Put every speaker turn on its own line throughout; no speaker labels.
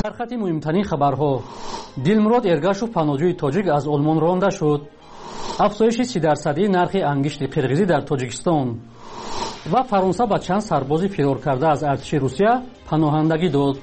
سرخط مهمترین خبرها: دلمراد ارگاشوف پناهجوی تاجیک از آلمان رانده شد. افزایش 30% نرخ انگشت قرغیزی در تاجیکستان و فرانسه با چند سرباز فرار کرده از ارتش روسیه پناهندگی داد.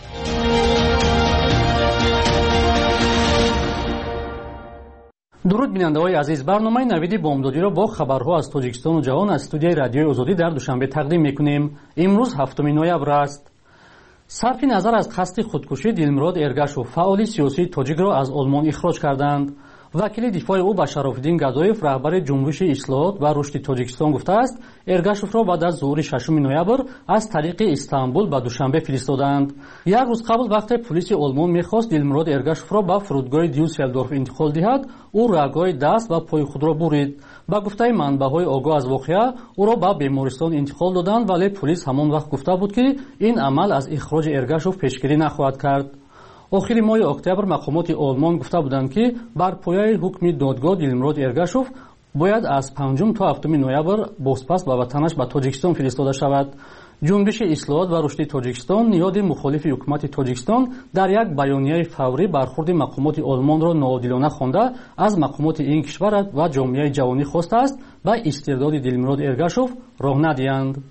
درود بیننده‌های عزیز، برنامه نوید بامدادی را با خبرها از تاجیکستان و جهان از استودیوی رادیوی آزادی در دوشنبه تقدیم می‌کنیم. امروز 7 نوامبر است. صرف نظر از قصد خودکشی دلمراد ارگاشوف، فعال سیاسی تاجیک را از آلمان اخراج کردند. وکیل دفاع او با شرافالدین گدایف، رهبر جنبش اصلاحات و رشد تاجیکستان گفته است ارگاشوف را بعد از ظهور 6 نوامبر از طریق استانبول به دوشنبه فرستادند. یک روز قبل وقتی پلیس آلمان می‌خواست دلمراد ارگاشوف را به فرودگاه دیوسلدورف انتقال دهد، او رگ‌های دست و پای خود را برید. با گفته منبع‌های آگاه از واقعه او را به بیمارستان انتقال دادند، ولی پلیس همان وقت گفته بود که این عمل از اخراج ارگاشوف پیشگیری نخواهد کرد. آخر ماه اکتبر مقامات آلمان گفته بودند که بر پایه حکم دادگاه دلمراد ارگاشوف باید از 5 تا 7 نوامبر بازپس به وطنش به تاجیکستان فرستاده شود. جنبش اصلاحات و رشد تاجیکستان نیاد مخالف حکومت تاجیکستان در یک بیانیه فوری برخورد مقامات آلمان را ناعادلانه خوانده از مقامات این کشور و جامعه جهانی خواسته است به استرداد دلمراد ارگاشوف راه ندهند.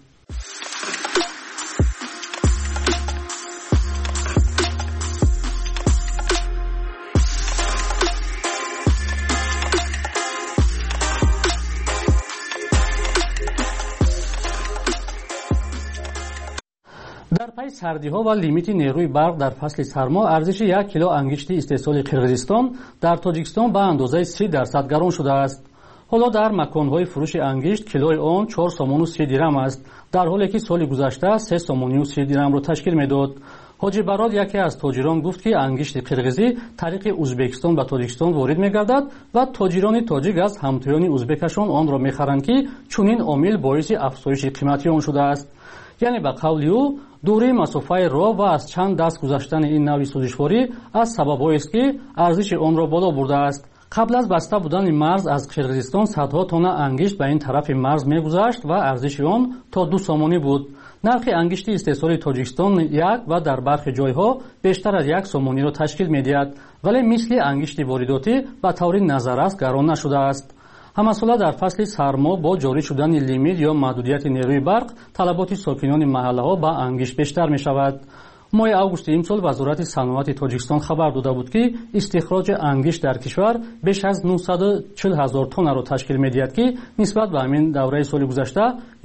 در پی سردی‌ها و لیمیت نیروی برق در فصل سرما، ارزش 1 کیلو انگشت استحصال قرغیزستان در تاجیکستان به اندازه 30% گران شده است. حالا در مکان‌های فروش انگشت کیلوی آن 4 سوم و 30 درم است، در حالی که سال گذشته 3 سوم و 30 درم را تشکیل می‌داد. حاجی براد یکی از تاجران گفت که انگشت قرغیزی طریق ازبکستان به تاجیکستان وارد می‌گردد و تاجران تاجیک از همتایان ازبکشان آن را می‌خرند که چنین عامل باعث افزایش قیمتی آن شده است. یعنی به قول او دوره مسافه راه و از چند دست گذشتن این نوع سوزشواری از سبب‌هایی است که ارزش آن را بالا برده است. قبل از بسته بودن مرز از قرغیزستان صدها تن انگشت به این طرف مرز می‌گذشت و ارزش آن تا 2 سومانی بود. نرخ انگشت استحصال تاجیکستان 1 و در برخی جایها بیشتر از 1 سومانی را تشکیل می‌دهد، ولی مثل انگشت وارداتی به طور نظررس گران نشده است. همساله در فصل سرما با جاری شدن لیمیت یا محدودیت نیروی برق، طلبات ساکنان محله‌ها به انگشت بیشتر می‌شود. ماه اوگوست امسال وزارت صنعت تاجیکستان خبر داده بود که استخراج انگشت در کشور بیش از 940,000 تن را تشکیل می‌دهد که نسبت به همین دوره سال گذشته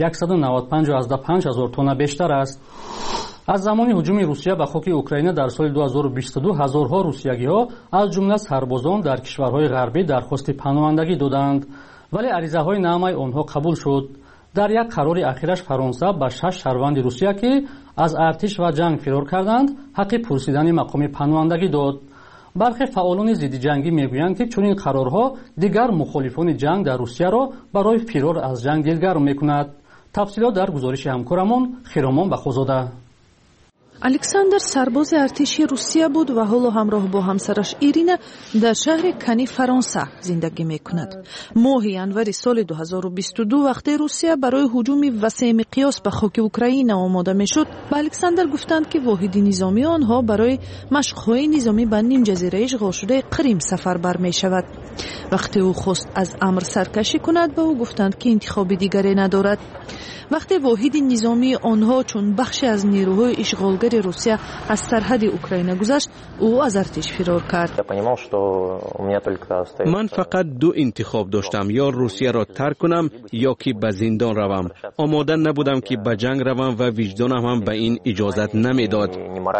195,000 تن بیشتر است. از زمان هجوم روسیه به خاک اوکراین در سال 2022 هزارها روسیگی‌ها از جمله سربازان در کشورهای غربی درخواست پناهندگی دادند، ولی عریضه‌های نامه آنها قبول شد. در یک قرار اخیرش فرانسه به 6 شهروند روسیه که از ارتش و جنگ فرار کردند حق پرسیدن مقام پناهندگی داد. برخی فعالان ضد جنگی میگویند که چنین قرارها دیگر مخالفان جنگ در روسیه را برای فرار از جنگ دلگرم می‌کند. تفصیلات در گزارش همکارمان خیرامان بخوزاده.
الکساندر سرباز ارتش روسیه بود و حالا همراه با همسرش ایرینا در شهر کنی فرانسه زندگی میکند. ماه ینوری سال 2022 وقتی روسیه برای هجوم وسیع مقیاس به خاک اوکراین آماده میشد، به الکساندر گفتند که واحد نظامی آنها برای مشق‌های نظامی به نیم جزیره اشغال شده قریم سفربر میشود. وقتی او خواست از امر سرکشی کند، به او گفتند که انتخاب دیگری ندارد. وقتی واحد نظامی آنها چون بخشی از نیروهای اشغالگر روسیه از سرحد اوکراین گذشت، او از ارتش فرار کرد.
من فقط 2 انتخاب داشتم، یا روسیه را ترک کنم یا که به زندان روم. آماده نبودم که به جنگ روم و وجدانم هم به این اجازت نمیداد.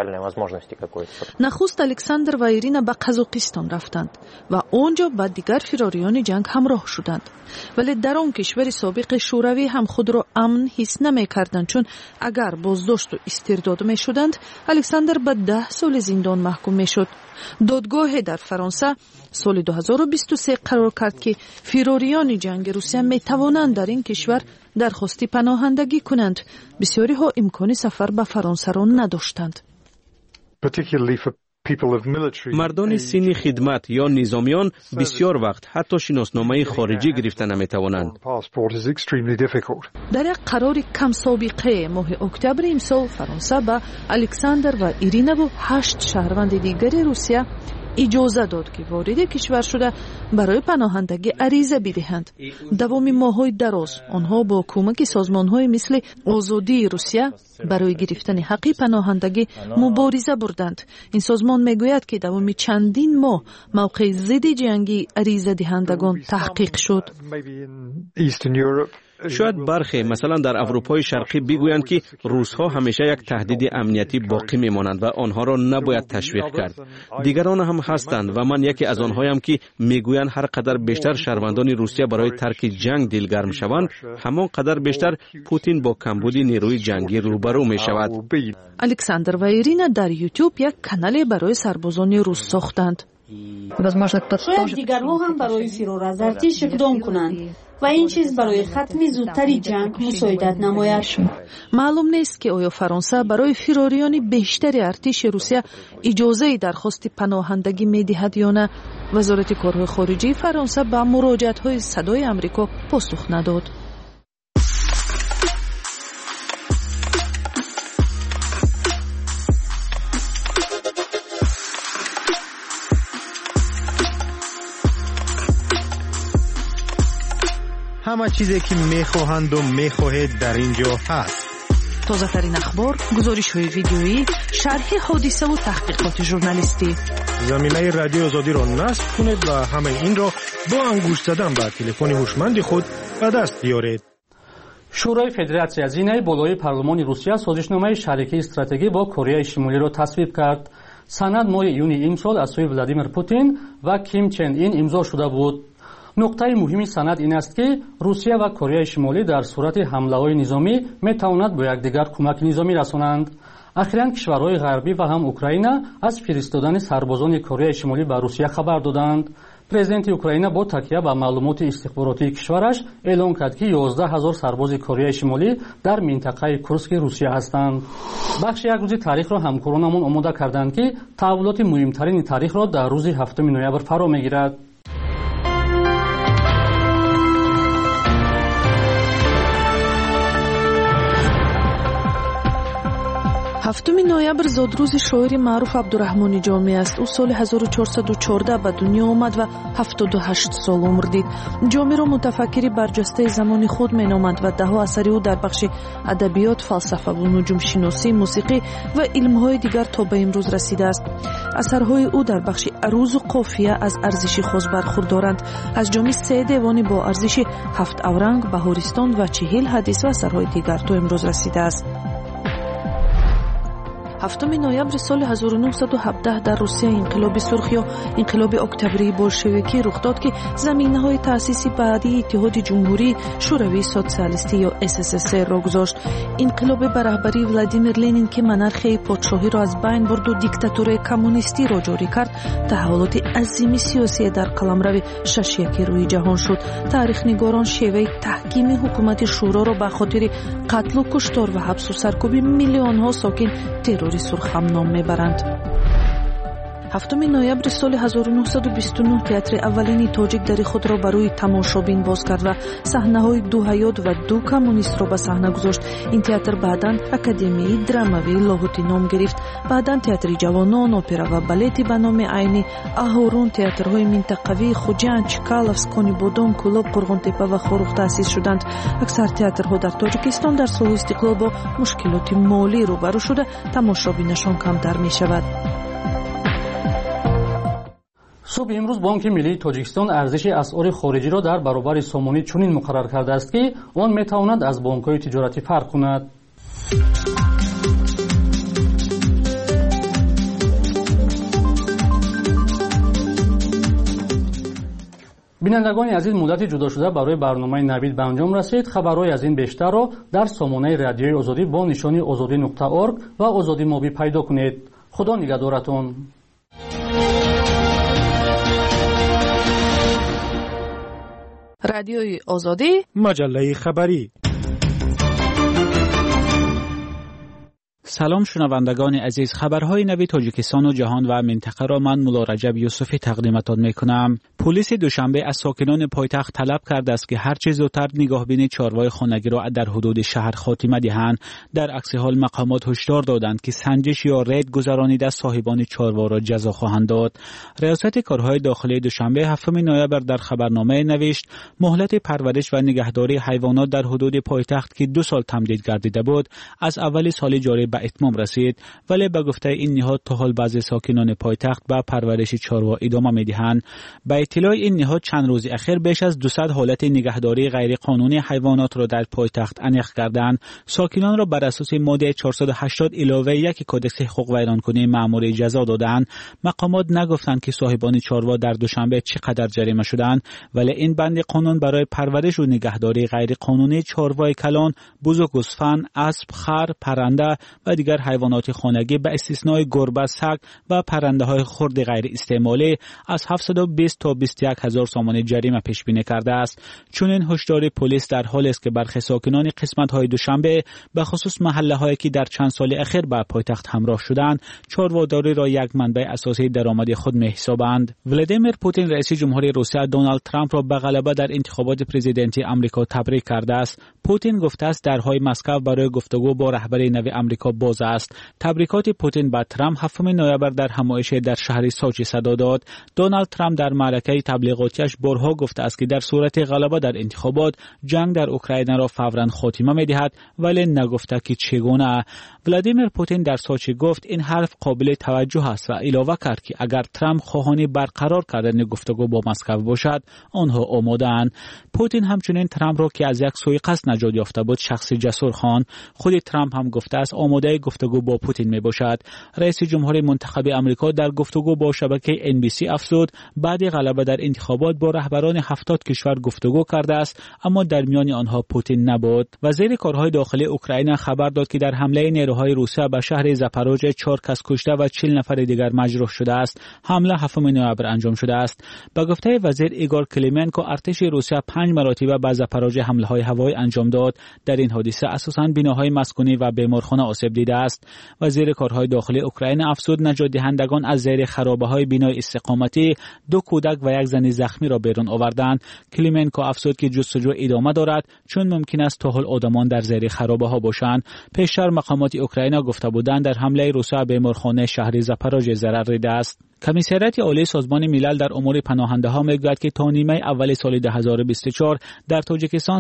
نخست الکساندر و ایرینا به قزاقستان رفتند و آنجا با دیگر فراریان جنگ همراه شدند، ولی در آن کشور سابق شوروی هم خود را امن حس نمی کردند، چون اگر بازداشت و استرداد می شدند الکساندر به 10 سال زندان محکوم می شد. دادگاه در فرانسه سال 2023 قرار کرد که فراریان جنگ روسیه می توانند در این کشور درخواست پناهندگی کنند. بسیاری ها امکان سفر به فرانسه را نداشتند.
مردان سین خدمت یا نظامیان بسیار وقت حتی شناسنامه خارجی گرفته نمیتوانند.
در یک قرار کم سابقه ماه اکتبر امسال فرانسه به الکساندر و ایرینا و 8 شهروند دیگر روسیه اجازه داد که وارد کشور شده برای پناهندگی عریضه بدهند. دوام ماه‌های دراز آنها با کمک سازمان‌های مثل آزادی روسیه برای گرفتن حق پناهندگی مبارزه بردند. این سازمان میگوید که دوام چندین ماه موقع ضد جنگی عریضه دهندگان تحقیق شد.
شاید برخی مثلا در اروپای شرقی بگویند که روس‌ها همیشه یک تهدید امنیتی باقی میمانند و آنها را نباید تشویق کرد. دیگران هم هستند و من یکی از آنهایم که میگویند هر قدر بیشتر شهروندان روسیه برای ترک جنگ دلگرم شوند، همان قدر بیشتر پوتین با کمبود نیروی جنگی روبرو می شود.
الکساندر و ایرینا در یوتیوب یک کانال برای سربازان روس ساختند.
شاید دیگرها هم برای فرار از ارتش اقدام کنند و این چیز برای ختم زودتری جنگ مساعدت نماید.
معلوم نیست که آیا فرانسه برای فراریان بیشتر ارتش روسیه اجازه درخواست پناهندگی میدهد یا نه. وزارت کارهای خارجه فرانسه به مراجعت‌های صدای آمریکا پاسخ نداد.
همه چیزی که میخواهند و میخواهید در اینجا هست.
تازه ترین اخبار، گزارش های ویدیویی، شرح حادثه و تحقیقات ژورنالیستی.
زمینه رادیو آزادی را نصب کنید و همه این را با انگشت زدن به تلفن هوشمند خود به دست بیارید.
شورای فدراسیون زینه بالای پارلمان روسیه سازشنامه شریکی استراتژی با کره شمالی را تصویب کرد. سند ماه یونی امسال از سوی ولادیمیر پوتین و کیم چن این امضا شده بود. نقطه مهمی سند این است که روسیه و کره شمالی در صورت حمله‌های نظامی می‌توانند با یکدیگر کمک نظامی رسانند. اخیراً کشورهای غربی و هم اوکراین از فرستادن سربازان کره شمالی به روسیه خبر دادند. پرزیدنت اوکراین با تکیه به معلومات استخباراتی کشورش اعلام کرد که 11,000 سرباز کره شمالی در منطقه کورسک روسیه هستند. بخش یک روز تاریخ را همکارانمون آماده کردند که تحولات مهمترین تاریخ را در روز 7 نوامبر فرا می‌گیرد.
7 نوامبر زادروز شاعر معروف عبدالرحمن جامی است. او سال 1414 به دنیا آمد و 78 سال عمر دید. جامی را متفکری برجسته زمان خود مینامند و دهها اثر او در بخش ادبیات، فلسفه و نجوم شناسی، موسیقی و علم‌های دیگر تا به امروز رسیده است. اثرهای او در بخش عروض و قافیه از ارزش خاص برخوردارند. از جامی 3 دیوان با ارزش 7 اورنگ، بهارستان و 40 حدیث و اثرهای دیگر تا امروز رسیده است. 7 نوامبر سال 1917 در روسیه انقلاب سرخ یا انقلاب اکتبری بولشویکی رخ داد که زمینه‌های تأسیس بعدی اتحاد جمهوری شوروی سوسیالیستی یا SSSR را گذاشت. انقلاب به رهبری ولادیمیر لنین که منارخی پادشاهی را از بین برد و دیکتاتوری کمونیستی را جاری کرد، تحولات عظیم سیاسی در قلمرو ششیکی روی جهان شد. تاریخ‌نگاران شیوه تحکیم حکومت شورا را به خاطر قتل و کشتار و حبس و سرکوب میلیون‌ها ساکن ترور سرخ هم نام میبرند. 7 نوامبر سال 1929 تئاتر اولین تاجیک در خود را برای تماشابین باز کرد و صحنه‌های 2 حیات و 2 کمونیست را به صحنه گذاشت. این تئاتر بعداً اکادمی درامایی لاهوتی نام گرفت. بعداً تئاتر جوانان، اپرا و بالت به نام عینی آهورون، تئاترهای منطقوی خوجند، چکالف، سکونی بودون، کلوب، قرغنتپه و خاروخ تأسیس شدند. اکثر تئاترها در تاجیکستان در سال استقلال با مشکلات مالی روبرو شده، تماشابینشان کمتر می شود.
صبح امروز بانک ملی تاجیکستان ارزش اسعار خارجی را در برابر سامانی چنین مقرر کرده است که آن میتواند از بانک‌های تجارتی فرق کند. بینندگان عزیز، مدت جدا شده برای برنامه نوید به انجام رسید. خبرهای از این بیشتر را در سامانه رادیوی آزادی با نشانی azadi.org و آزادی موبی پیدا کنید. خدا نگهدارتان.
رادیوی آزادی،
مجله خبری.
سلام شنوندگان عزیز، خبرهای نوی تاجیکستان و جهان و منطقه را من مولا رجب یوسفی تقدیمتان میکنم. پلیس دوشنبه از ساکنان پایتخت طلب کرده است که هر چه زودتر نگاهبین چاره‌های خانگی را در حدود شهر خاتمه دهند. در عکس حال مقامات هشدار دادند که سنجش یا رید گذرانیده صاحبان چاره‌ها را جزا خواهند داد. ریاست کارهای داخلی دوشنبه 7 نوامبر در خبرنامه نوشت مهلت پرورش و نگهداری حیوانات در حدود پایتخت که 2 سال تمدید گردیده بود از اول سال جاری به اتمام رسید، ولی به گفته این نهاد تا حال بعضی ساکنان پایتخت به پرورش چاروا ادامه می‌دهند. به اطلاع این نهاد چند روز اخیر بیش از 200 حالت نگهداری غیر قانونی حیوانات را در پایتخت انیق کردند. ساکنان را بر اساس ماده 480 علاوه 1 کدکس حقوق ویرانکنی مأموری جزا دادند. مقامات نگفتند که صاحبان چاروا در دوشنبه چقدر جریمه شدند، ولی این بند قانون برای پرورش و نگهداری غیر قانونی چاروای کلان، بز و گوسفند، اسب، خر، پرنده و دیگر حیوانات خانگی به استثنای گربه، سگ و پرنده‌های خرد غیر استعمالی از 720 تا 21000 تومان جریمه پیش بینی کرده است. چنین هشدار پلیس در حالی است که برخی ساکنان قسمت‌های دوشنبه به خصوص محله‌هایی که در چند سال اخیر به پایتخت همراه شدند، چارواداری را یک منبع اساسی درآمد خود می‌حسابند. ولادیمیر پوتین رئیس جمهوری روسیه دونالد ترامپ را به غلبه در انتخابات پرزیدنتی آمریکا تبریک کرده است. پوتین گفته است درهای مسکو برای گفتگو با رهبر نوی آمریکا باز است. تبریکات پوتین به ترامپ 7 نوامبر در همایش در شهر سوچی صدا داد. دونالد ترامپ در معرکه تبلیغاتیش بارها گفته است که در صورت غلبه در انتخابات جنگ در اوکراین را فوراً خاتمه می‌دهد، ولی نگفته که چگونه. ولادیمیر پوتین در سوچی گفت این حرف قابل توجه است و علاوه کرد که اگر ترامپ خواهان برقرار کردن گفتگو با مسکو باشد، آنها آماده‌اند. پوتین همچنین ترامپ را که از یک سوء قصد نجات یافته بود شخصی جسور خواند. خود ترامپ هم گفته است آماده گفتگو با پوتین می باشد. رئیس جمهور منتخب آمریکا در گفتگو با شبکه NBC افزود بعد غلبه در انتخابات با رهبران 70 کشور گفتگو کرده است، اما در میان آنها پوتین نبود. وزیر کارهای داخلی اوکراین خبر داد که در حمله نیروهای روسیه به شهر زاپاروژه 4 کس کشته و 40 نفر دیگر مجروح شده است. حمله 7 نوامبر انجام شده است. به گفته وزیر ایگور کلیمنکو ارتش روسیه 5 مرتبه به زاپاروژه حمله‌های هوایی انجام داد. در این حادثه اساساً بناهای مسکونی و بیمارخانه آسیب دیده است. وزیر کارهای داخلی اوکراین افزود نجات دهندگان از زیر خرابه‌های بنای استقامتی 2 کودک و 1 زن زخمی را بیرون آوردند. کلیمنکو افزود که جستجو ادامه دارد چون ممکن است تا حال آدمان در زیر خرابه‌ها باشند. پیشتر مقامات اوکراین گفته بودند در حمله روسیه بیمارخانه شهر زاپاروژه ضرر دیده است. کمیسریت عالی سازمان ملل در امور پناهنده‌ها میگوید که تا نیمه اول سال 2024 در تاجیکستان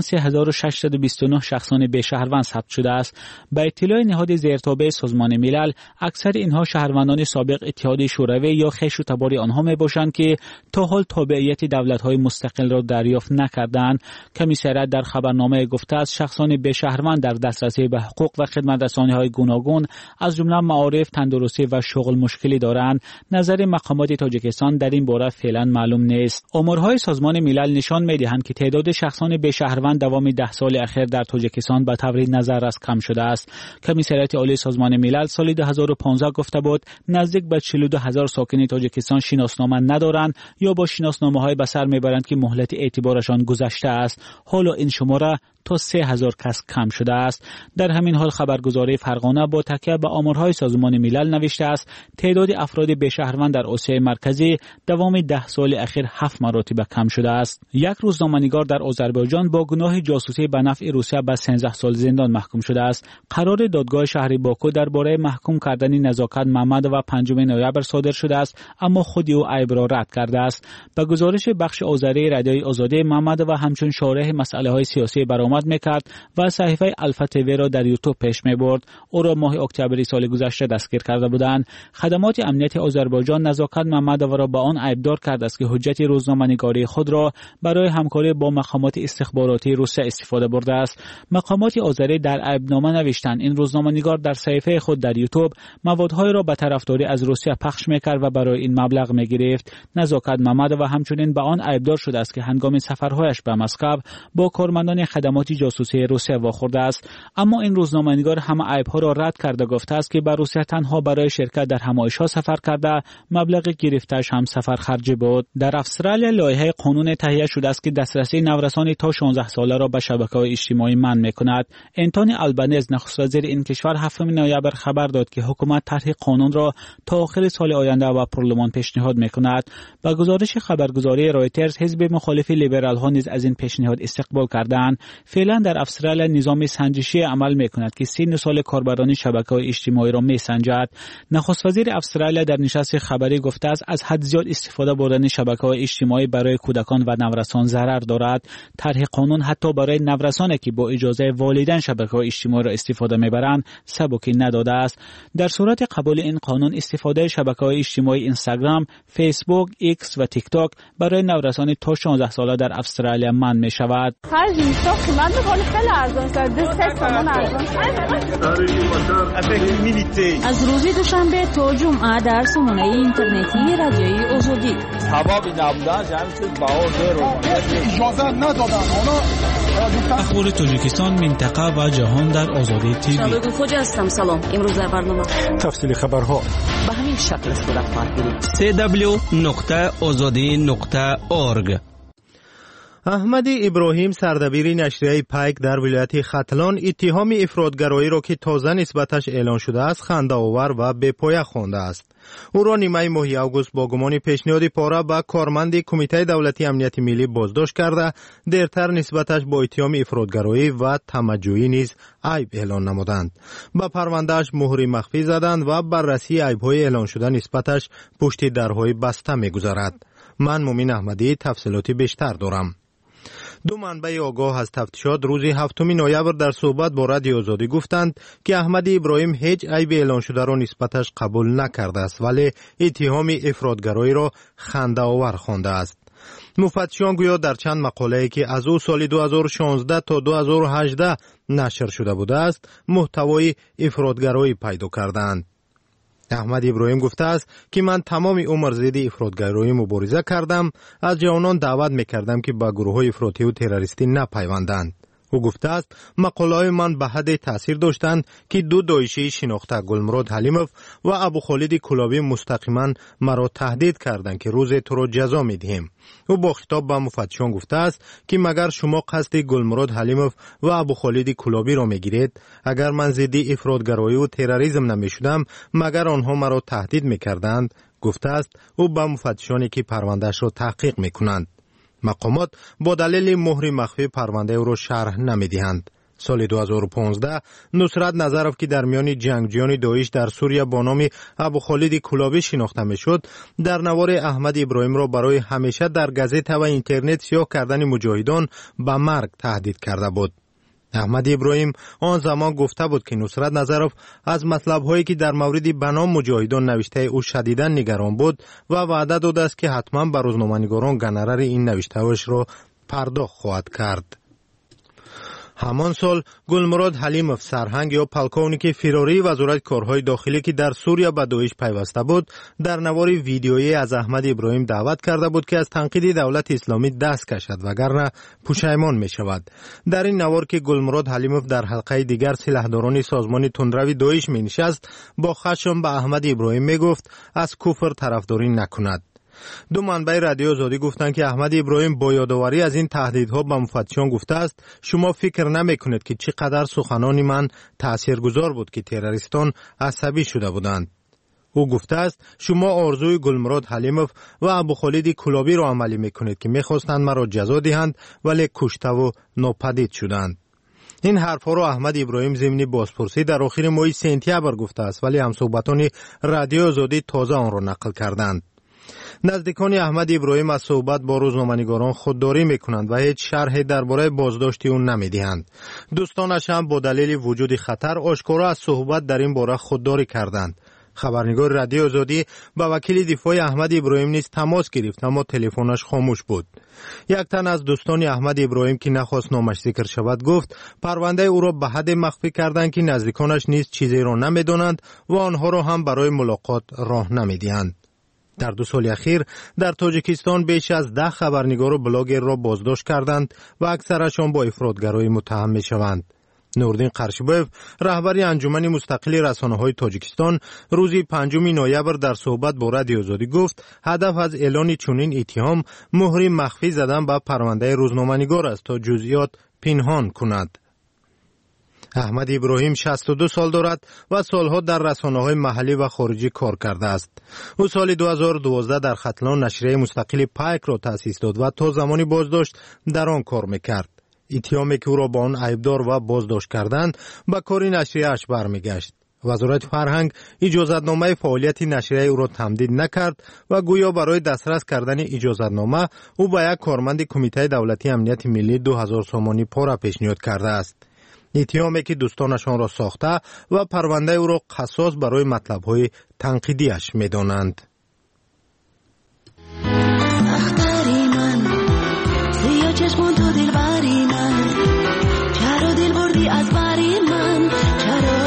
3629 شخصان بی‌شهروند ثبت شده است. به اطلاع نهاد زیرتابع سازمان ملل، اکثر اینها شهروندان سابق اتحاد شوروی یا خویش و تبار آنها میباشند که تا حال تابعیت دولت‌های مستقل را دریافت نکردند. کمیسریت در خبرنامه گفته است شخصان بی‌شهروند در دسترسی به حقوق و خدمت‌رسانی‌های گوناگون از جمله معارف، تندرستی و شغل مشکلی دارند. نظر مقامات تاجیکستان در این باره فعلا معلوم نیست. آمارهای سازمان ملل نشان می‌دهند که تعداد شخصان بی‌شهروند دوام 10 سال اخیر در تاجیکستان به طور نظررس کم شده است. کمیسریت عالی سازمان ملل سال 2015 گفته بود نزدیک به 42000 ساکن تاجیکستان شناسنامه ندارند یا با شناسنامه‌های به سر میبرند که مهلت اعتبارشان گذشته است. حالا این شماره تا 3000 کس کم شده است. در همین حال خبرگزاری فرغانه با تکیه به آمارهای سازمان ملل نوشته است تعداد افراد بی‌شهروند در آسیای مرکزی دوام 10 سال اخیر 7 مرتبه کم شده است. یک روزنامه‌نگار در آذربایجان با گناه جاسوسی به نفع روسیه به 13 سال زندان محکوم شده است. قرار دادگاه شهر باکو درباره محکوم کردن نزاکت محمد و 5 نوامبر صادر شده است، اما خود او عیب را رد کرده است. به گزارش بخش آذری رادیوی آزادی، محمد و همچون شارح مسائل‌های سیاسی برآمد میکرد و صحیفه الفا تیوی را در یوتیوب پیش میبرد. او را ماه اکتبر سال گذشته دستگیر کرده بودند. خدمات امنیتی آذربایجان نزاکت محمد را به آن عیبدار کرده است که حجت روزنامه‌نگاری خود را برای همکاری با مقامات استخباراتی روسیه استفاده برده است. مقامات آذری در عیبنامه نوشتند این روزنامه‌نگار در صحیفه خود در یوتیوب موادهای را به طرفداری از روسیه پخش میکرد و برای این مبلغ میگرفت. نزاکت محمد و همچنین به آن عیبدار شده است که هنگام سفرهایش به مسکو با کارمندان خدمات تبلیغات جاسوسی روسیه واخورده است. اما این روزنامه‌نگار همه عیب‌ها را رد کرده گفته است که به روسیه تنها برای شرکت در همایش‌ها سفر کرده، مبلغ گرفته‌اش هم سفر خرجی بود. در استرالیا لایحه قانون تهیه شده است که دسترسی نورسان تا 16 ساله را به شبکه‌های اجتماعی منع می‌کند. انتونی آلبانیز نخست وزیر این کشور 7 نوامبر خبر داد که حکومت طرح قانون را تا آخر سال آینده و پارلمان پیشنهاد می‌کند. با گزارش خبرگزاری رایترز، حزب مخالف لیبرال‌ها نیز از این پیشنهاد استقبال کردند. فعلا در استرالیا نظام سنجشی عمل می‌کند که سن و سال کاربران شبکه‌های اجتماعی را می‌سنجد. نخست وزیر استرالیا در نشست خبری گفته است از حد زیاد استفاده بردن شبکه‌های اجتماعی برای کودکان و نورسان ضرر دارد. طرح قانون حتی برای نورسانی که با اجازه والدین شبکه‌های اجتماعی را استفاده می‌برند سبکی نداده است. در صورت قبول این قانون استفاده شبکه‌های اجتماعی اینستاگرام، فیسبوک، ایکس و تیک تاک برای نورسان تا 16 ساله در استرالیا منع می‌شود.
خرج اینستا قیمت می‌کنه خیلی ارزان است. 2 تومان ارزان.
از روز دوشنبه تا جمعه در سامانه اینترنتی رادیوی آزادی.
اخبار تاجیکستان، منطقه و جهان در آزادی تیوی.
شبکه خوجا هستم. سلام. امروز در برنامه
تفصیل خبرها
به همین شکل صورت خواهد گرفت.
www.azadi.org.
احمد ابراهیم سردبیر نشریه پایک در ولایت ختلان اتهام افراطگرایی را که تازه نسبتش اعلان شده است خنده‌آور و بی‌پایه خوانده است. او را نیمه ماه آگوست با گمان پیشنهاد پاره به کارمند کمیته دولتی امنیت ملی بازداشت کرده، دیرتر نسبتش با اتهام افراطگرایی و تمجیدی نیز عیب اعلان نمودند. به پروندهش مهر مخفی زدند و بررسی عیب‌های اعلان شده نسبتش پشت درهای بسته می‌گذارد. من مومن احمدی تفصیلاتی بیشتر دارم. دو منبع آگاه از تفتیشات روز 7 نوامبر در صحبت با رادیو آزادی گفتند که احمد ابراهیم هیچ عیب اعلان شده را نسبتش قبول نکرده است، ولی اتهام افراطگرایی را خنده‌آور خوانده است. مفتشان گویا در چند مقاله‌ای که از او سال 2016 تا 2018 نشر شده بوده است محتوای افراطگرایی پیدا کردند. احمد ابراهیم گفته است که من تمام عمر ضد افراطگرایی مبارزه کردم، از جوانان دعوت میکردم که به گروه‌های افراطی و تروریستی نپیوندند. او گفته است مقاله‌های من به حد تاثیر داشتند که دو داعشی شناخته گلمراد حلیموف و ابو خالد کلابی مستقیما مرا تهدید کردند که روز تو را جزا می‌دهیم. او با خطاب به مفتشان گفته است که مگر شما قصد گلمراد حلیموف و ابو خالد کلابی را میگیرید؟ اگر من ضد افراطگرایی و تروریسم نمیشدم مگر آنها مرا تهدید میکردند؟ گفته است او به مفتشانی که پروندهش را تحقیق میکنند. مقامات با دلیل مهر مخفی پرونده او را شرح نمیدهند. سال 2015 نصرت نظرف که در میان جنگجویان داعش در سوریه با نام ابو خالد کلابی شناخته میشد، در نوار احمد ابراهیم را برای همیشه در گازت و اینترنت سیاه کردن مجاهدان به مرگ تهدید کرده بود. احمد ابراهیم آن زمان گفته بود که نصرت نظرف از مطلب‌هایی که در مورد بنام مجاهدان نوشته او شدیداً نگران بود و وعده داده است که حتما به روزنامه‌نگاران گنرر این نوشته‌اش را پرداخت خواهد کرد. همان سال گلمراد حلیموف سرهنگ یا پلکونیک فراری وزارت کارهای داخلی که در سوریه به داعش پیوسته بود، در نوار ویدیویی از احمد ابراهیم دعوت کرده بود که از تنقید دولت اسلامی دست کشد وگرنه پشیمان می شود. در این نوار که گلمراد حلیموف در حلقه دیگر سلاحداران سازمان تندروی داعش می نشست، با خشم به احمد ابراهیم می گفت از کفر طرفداری نکند. دو منبع رادیو آزادی گفتند که احمد ابراهیم با یادآوری از این تهدیدها به مفتشان گفته است شما فکر نمیکنید که چقدر سخنان من تاثیرگذار بود که تروریستان عصبی شده بودند. او گفته است شما آرزوی گلمراد حلیموف و ابو خالد کلابی را عملی میکنید که میخواستند مرا جزا دهند ولی کشته و ناپدید شدند. این حرفها را احمد ابراهیم ضمن بازپرسی در آخر ماه سپتامبر گفته است، ولی همصحبتان رادیو آزادی تازه آن را نقل کردند. نزدیکان احمد ابراهیم از صحبت با روزنامه‌نگاران خودداری میکنند و هیچ شرحی درباره بازداشت او نمیدهند. دوستانش هم با دلیل وجود خطر آشکارا از صحبت در این باره خودداری کردند. خبرنگار رادیو آزادی با وکیل دفاع احمد ابراهیم نیز تماس گرفت اما تلفنش خاموش بود. یک تن از دوستان احمد ابراهیم که نخواست نامش ذکر شود گفت پرونده او را به حد مخفی کردند که نزدیکانش نیز چیزی را نمیدانند و آنها را هم برای ملاقات راه نمیدهند. در 2 سال اخیر در تاجیکستان بیش از 10 خبرنگار و بلاگر را بازداشت کردند و اکثرشان با افراطگرایی متهم می شوند. نوردین قرشبویف رهبر انجمن مستقل رسانه‌های تاجیکستان روز 5 نوامبر در صحبت با رادیو آزادی گفت هدف از اعلان چنین اتهام مهر مخفی زدن به پرونده روزنامه‌نگار است تا جزئیات پنهان کند. احمد ابراهیم 62 سال دارد و سالها در رسانه‌های محلی و خارجی کار کرده است. او سال 2012 در ختلان نشریه مستقل پایک را تأسیس داد و تا زمانی بازداشت در آن کار می‌کرد. اتهامی که او را با آن عیبدار و بازداشت کردند به کار نشریه‌اش برمیگشت. وزارت فرهنگ اجازتنامه فعالیت نشریه او را تمدید نکرد و گویا برای دسترس کردن اجازتنامه او به یک کارمند کمیته دولتی امنیت ملی 2000 سومانی پارا پیشنهاد کرده است. اتهامی که دوستانشان را ساخته و پرونده او را قصاص برای مطلب‌های تنقیدیش می‌دانند.
اختری من سیاه چشمون تو دلبری من چرا دل بردی از بری من چرا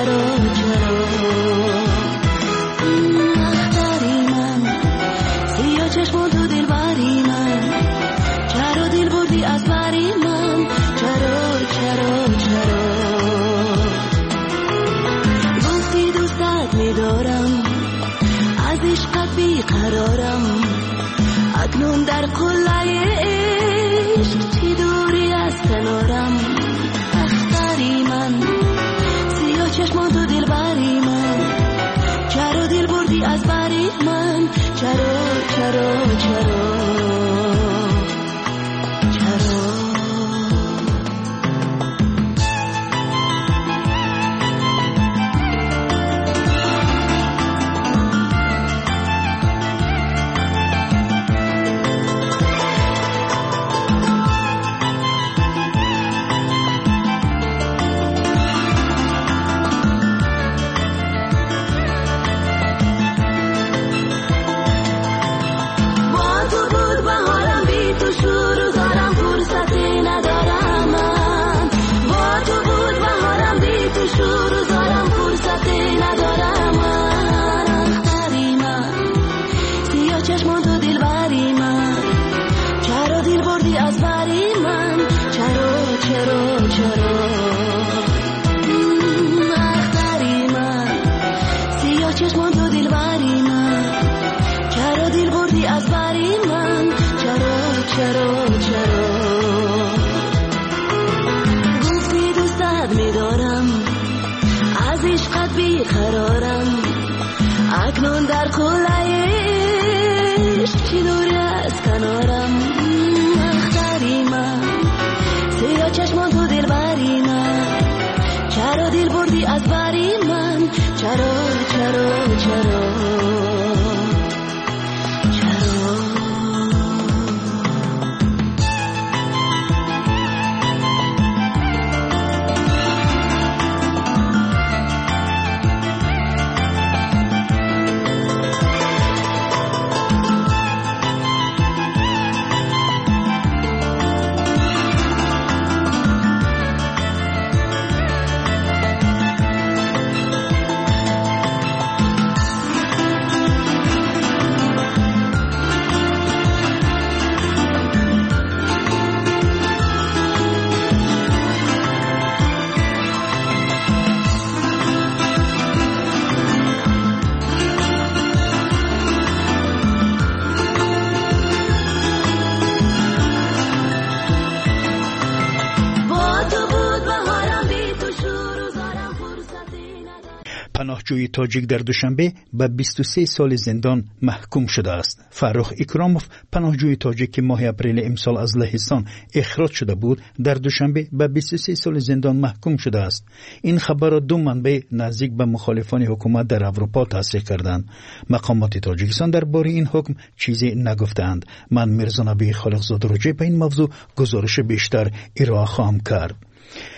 اختری من سیاه چشمون تو دلبری من چرا دل بردی از بری من چرا گفتی دوستت می‌دارم از عشقت بیقرارم اکنون در قله عشق چی دوری از کنارم اختری من سیاه چشمان تو دل بری من چرا دل بردی از بری من چرا گفتی دوستت می‌دارم از عشقت بیقرارم اکنون در قله عشق چی دوری از کنارم اختری من سیاه چشمان تو دل بری من چرا دل بردی از بری من چرا
پناهجوی تاجیک در دوشنبه به 23 سال زندان محکوم شده است. فرخ اکراموف پناهجوی تاجیک که ماه اپریل امسال از لهستان اخراج شده بود در دوشنبه به 23 سال زندان محکوم شده است. این خبر را 2 منبع نزدیک به مخالفان حکومت در اروپا تصحیح کردند. مقامات تاجیکستان درباره این حکم چیزی نگفتند. من میرزا نبی خالقزاده راجع به این موضوع گزارش بیشتر ارائه خواهم کرد.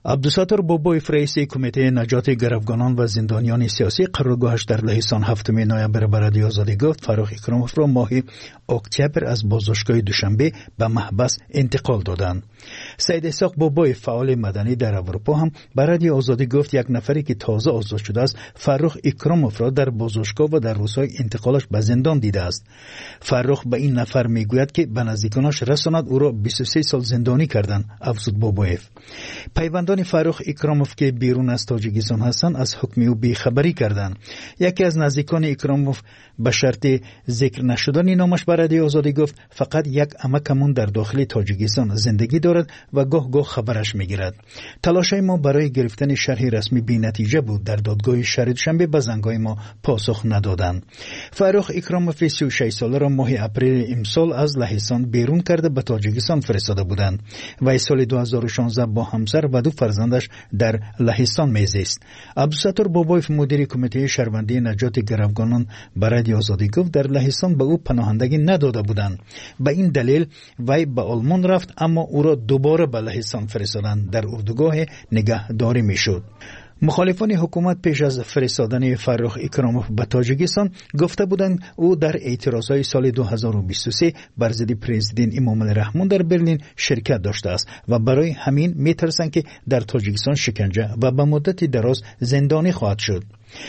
عبدالستار بابایف رئیس کمیته نجات گروگانان و زندانیان سیاسی قرارگاهش در لهستان 7 نوامبر به رادیو آزادی گفت فاروق اکراموف را ماه اکتبر از بازداشتگاه دوشنبه به محبس انتقال دادند. سید اسحاق بابایف فعال مدنی در اروپا هم به رادیو آزادی گفت یک نفری که تازه آزاد شده است فاروق اکراموف را در بازداشتگاه و در روزهای انتقالش به زندان دیده است. فاروق به این نفر میگوید که به نزدیکانش رساند او را 23 سال زندانی کردند، افزود بابایف. پیوندان فاروق اکراموف که بیرون از تاجیکستان هستند از حکم او بیخبری کردند. یکی از نزدیکان اکراموف به شرط ذکر نشدن نامش به رادیو آزادی گفت فقط یک عمکمون در داخل تاجیکستان زندگی دارد و گاه گاه خبرش میگیرد. تلاشای ما برای گرفتن شرح رسمی بی نتیجه بود. در دادگاه شهر دوشنبه به زنگای ما پاسخ ندادند. فاروق اکراموف 36 ساله را ماه اپریل امسال از لهستان بیرون کرده به تاجیکستان فرستاده بودند و سال 2016 با همسر و 2 فرزندش در لهستان میزیست. عبدالستار بابایف مدیر کمیته شهروندی نجات گروگانان به رادیو آزادی گفت در لهستان به او پناهندگی نداده بودند. به این دلیل وی به آلمان رفت اما او را دوباره به لهستان فرستادند. در اردوگاه نگهداری میشد. مخالفان حکومت پیش از فرستادن فاروق اکراموف به تاجیکستان گفته بودند او در اعتراضهای سال 2023 بر ضد پرزیدنت امام رحمان در برلین شرکت داشته است و برای همین میترسند که در تاجیکستان شکنجه و به مدت دراز زندانی خواهد شد.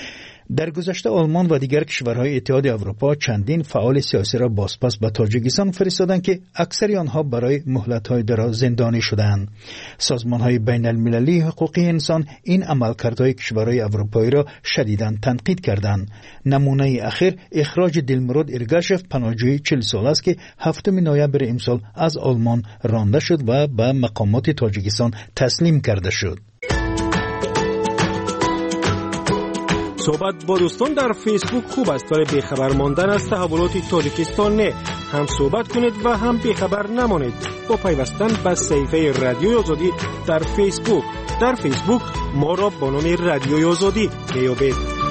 در گذشته آلمان و دیگر کشورهای اتحاد اروپا چندین فعال سیاسی را بازپس به تاجیکستان فرستادند که اکثر آنها برای مهلت‌های دراز زندانی شدند. سازمان‌های بین‌المللی حقوق انسان این عملکردهای کشورهای اروپایی را شدیداً تنقید کردند. نمونه اخیر اخراج دلمراد ارگاشف پناهجوی 40 ساله است که 7 نوامبر امسال از آلمان رانده شد و به مقامات تاجیکستان تسلیم کرده شد.
صحبت با دوستان در فیسبوک خوب است ولی بیخبر ماندن از تحولات تاجیکستان نه. هم صحبت کنید و هم بیخبر نمانید با پیوستن به صفحه رادیو آزادی در فیسبوک. در فیسبوک ما را با نام رادیو آزادی بیابید.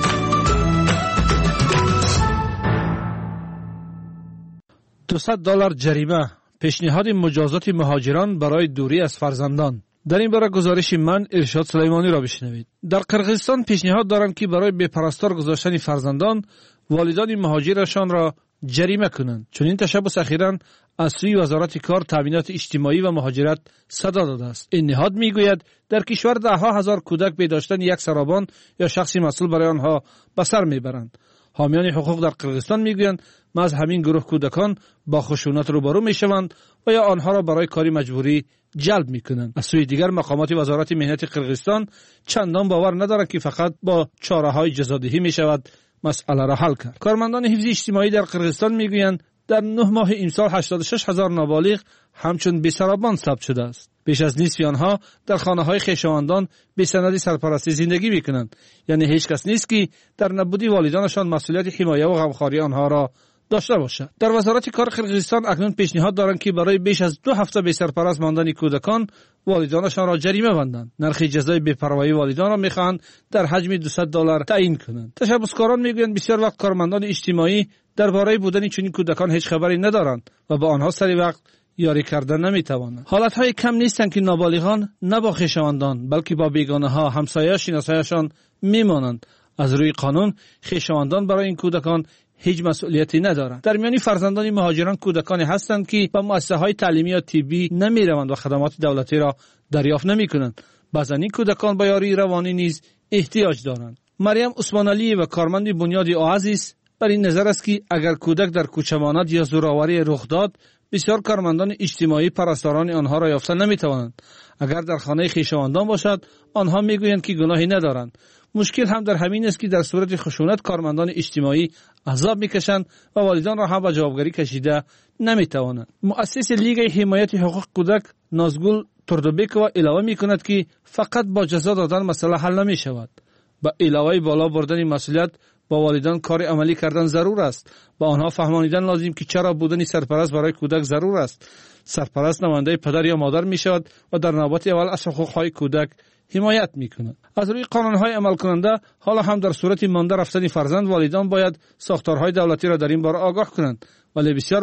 $200 جریمه، پیشنهاد مجازات مهاجران برای دوری از فرزندان. در این باره گزارش من ارشاد سلیمانی را بشنوید. در قرقیزستان پیشنهاد دارند که برای بپرستار گذاشتن فرزندان والدان مهاجرشان را جریمه کنند. چون این تشبث اخیراً از سوی وزارت کار، تامینات اجتماعی و مهاجرت صدا داده است. این نهاد میگوید در کشور ده‌ها هزار کودک به داشتن یک سرابان یا شخصی مسئول برای آنها به سر میبرند. حامیان حقوق در قرقیزستان میگویند ما از همین گروه کودکان با خشونت روبرو میشوند و یا آنها را برای کاری مجبوری جلب میکنند. از سوی دیگر مقامات وزارت مهنت قرقیزستان چندان باور ندارند که فقط با چاره‌های جزادهی میشود مسئله را حل کرد. کارمندان حفظ اجتماعی در قرقیزستان میگویند در 9 ماه امسال 86,000 نابالغ همچون بی‌سرابان ثبت شده است. بیش از نصف آنها در خانه‌های خویشاوندان بی سند سرپرستی زندگی میکنند. یعنی هیچ کس نیست که در نبودی والدانشان مسئولیت حمایت و غمخواری آنها را داشته باشد. در وزارت کار قرقیزستان اکنون پیشنهاد دارند که برای بیش از 2 هفته بی سرپرست ماندن کودکان والدانشان را جریمه بندند. نرخ جزای بی‌پروایی والدان را میخواهند در حجم $200 تعیین کنند. تشبثکاران میگویند بسیار وقت کارمندان اجتماعی درباره بودن چنین کودکان هیچ خبری ندارند و با آنها سری وقت یاری کردن نمیتوانند. حالتهای کم نیستند که نابالغان نه با خویشاوندان بلکه با بیگانه ها، همسایه، شناسایشان میمانند. از روی قانون خویشاوندان برای این کودکان هیچ مسئولیتی ندارند. در میان فرزندان مهاجران کودکانی هستند که به مؤسسه‌های تعلیمی یا طبی نمیروند و خدمات دولتی را دریافت نمیکنند. بعضن این کودکان به یاری روانی نیز احتیاج دارند. مریم عثمانعلی و کارمند بنیاد اوازیس بر این نظر است که اگر کودک در کوچه ماند یا زورآوری رخ داد، بسیار کارمندان اجتماعی پرستاران آنها را یافتن نمیتوانند. اگر در خانه خویشاوندان باشد، آنها میگویند که گناهی ندارند. مشکل هم در همین است که در صورت خشونت کارمندان اجتماعی عذاب میکشند و والدان را هم به جوابگری کشیده نمیتوانند. مؤسس لیگ حمایت حقوق کودک نازگل تردوبکووا علاوه میکند که فقط با جزا دادن مسئله حل نمیشود. با علاوه بالا بردن مسئولیت با والدان کار عملی کردن ضرور است. با آنها فهمانیدن لازم که چرا بودن سرپرست برای کودک ضرور است. سرپرست نماینده پدر یا مادر می شود و در نوبت اول از حقوق‌های کودک حمایت می کند. از روی قانون‌های عمل کننده حالا هم در صورت مانده رفتن فرزند والدان باید ساختارهای دولتی را در این باره آگاه کنند، ولی بسیار وقت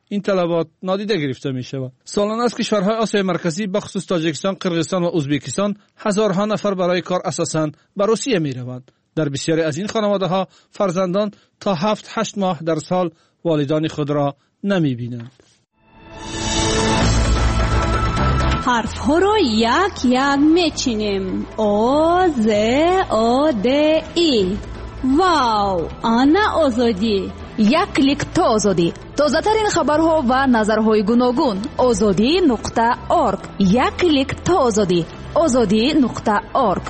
این طلبات نادیده گرفته می شود. سالانه از کشورهای آسیای مرکزی به خصوص تاجیکستان، قرقیزستان و ازبکستان هزارها نفر برای کار اساساً به روسیه می روند. در بسیاری از این خانواده ها فرزندان تا 7-8 ماه در سال والدان خود را نمی بینند.
حرف ها را یک یک می چینیم. او ز او د ای. واو، آنا آزادی.
یک کلیک تا آزادی. تازه ترین خبرها و نظرهای گوناگون. azadi.org. یک کلیک تا آزادی. azadi.org.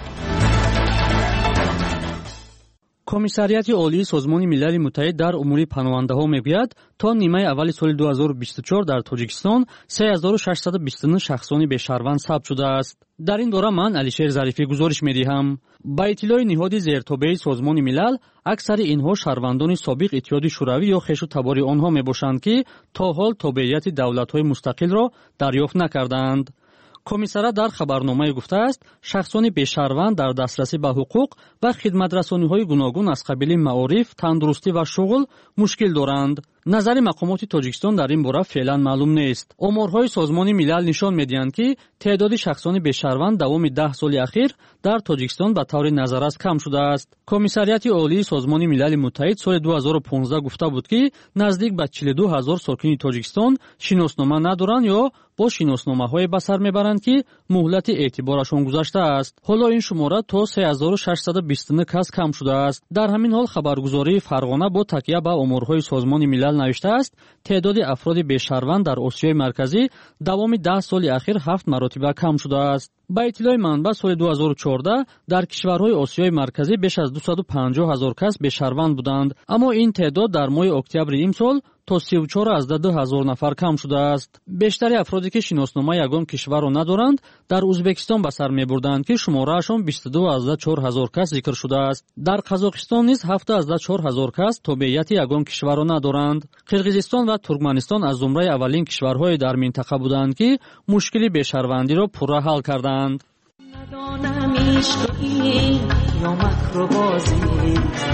комиссариати олии созмони милали муттаҳид дар умури паноҳандаҳо мегӯяд то нимаи аввали соли 2024 дар тоҷикистон 3629 шахсони бешаҳрванд сабт шудааст. дар ин бора ман алишер зарифӣ гузориш медиҳам. ба иттилои ниҳоди зертобеи созмони милал, аксари инҳо шаҳрвандони собиқ иттиҳоди шӯравӣ ё хешу табори онҳо мебошанд ки то ҳол тобеияти давлатҳои мустақилро дарёфт накардаанд. комиссара дар хабарномае гуфтааст, шахсони бешаҳрванд дар дастрасӣ ба ҳуқуқ ва хидматрасониҳои гуногун аз қабили маориф, тандурустӣ ва шуғл мушкил доранд. назари мақомоти тоҷикистон дар ин бора феълан маълум нест. оморҳои созмони милал нишон медиҳанд ки теъдоди шахсони бешаҳрванд давоми 10 соли ахир дар тоҷикистон ба таври назаррас кам шудааст. комиссариати олии созмони милали муттаҳид соли 2015 гуфта буд ки наздик ба 42 000 сокини тоҷикистон шиноснома надоранд ё бо шиносномаҳое ба сар мебаранд ки муҳлати эътиборашон гузаштааст. ҳоло ин шумора то 3629 кас кам шудааст. дар ҳамин ҳол хабаргузории Фарғона бо такя ба оморҳои созмони милал навиштааст, теъдоди афроди бешаҳрванд дар Осиёи марказӣ давоми 10 соли ахир 7 маротиба кам шудааст. ба иттилои манбаъ соли 2014 дар кишварҳои Осиёи марказӣ беш аз 250 000 кас бешаҳрванд буданд, аммо ин теъдод дар моҳи октябри имсол то 34 000 нафар кам шудааст. бештари афроде ки шиноснома ягон кишварро надоранд дар Узбекистон ба сар мебурданд ки шумораашон 22 000 кас зикр шудааст. дар Қазоқистон низ 7 000 кас тобеияти ягон кишварро надоранд. Қирғизистон ва Туркманистон аз зумраи аввалин кишварҳое дар минтақа буданд ки мушкили бешаҳрвандиро пурра ҳал карданд.
ندانم عشقی یا مکر و بازی،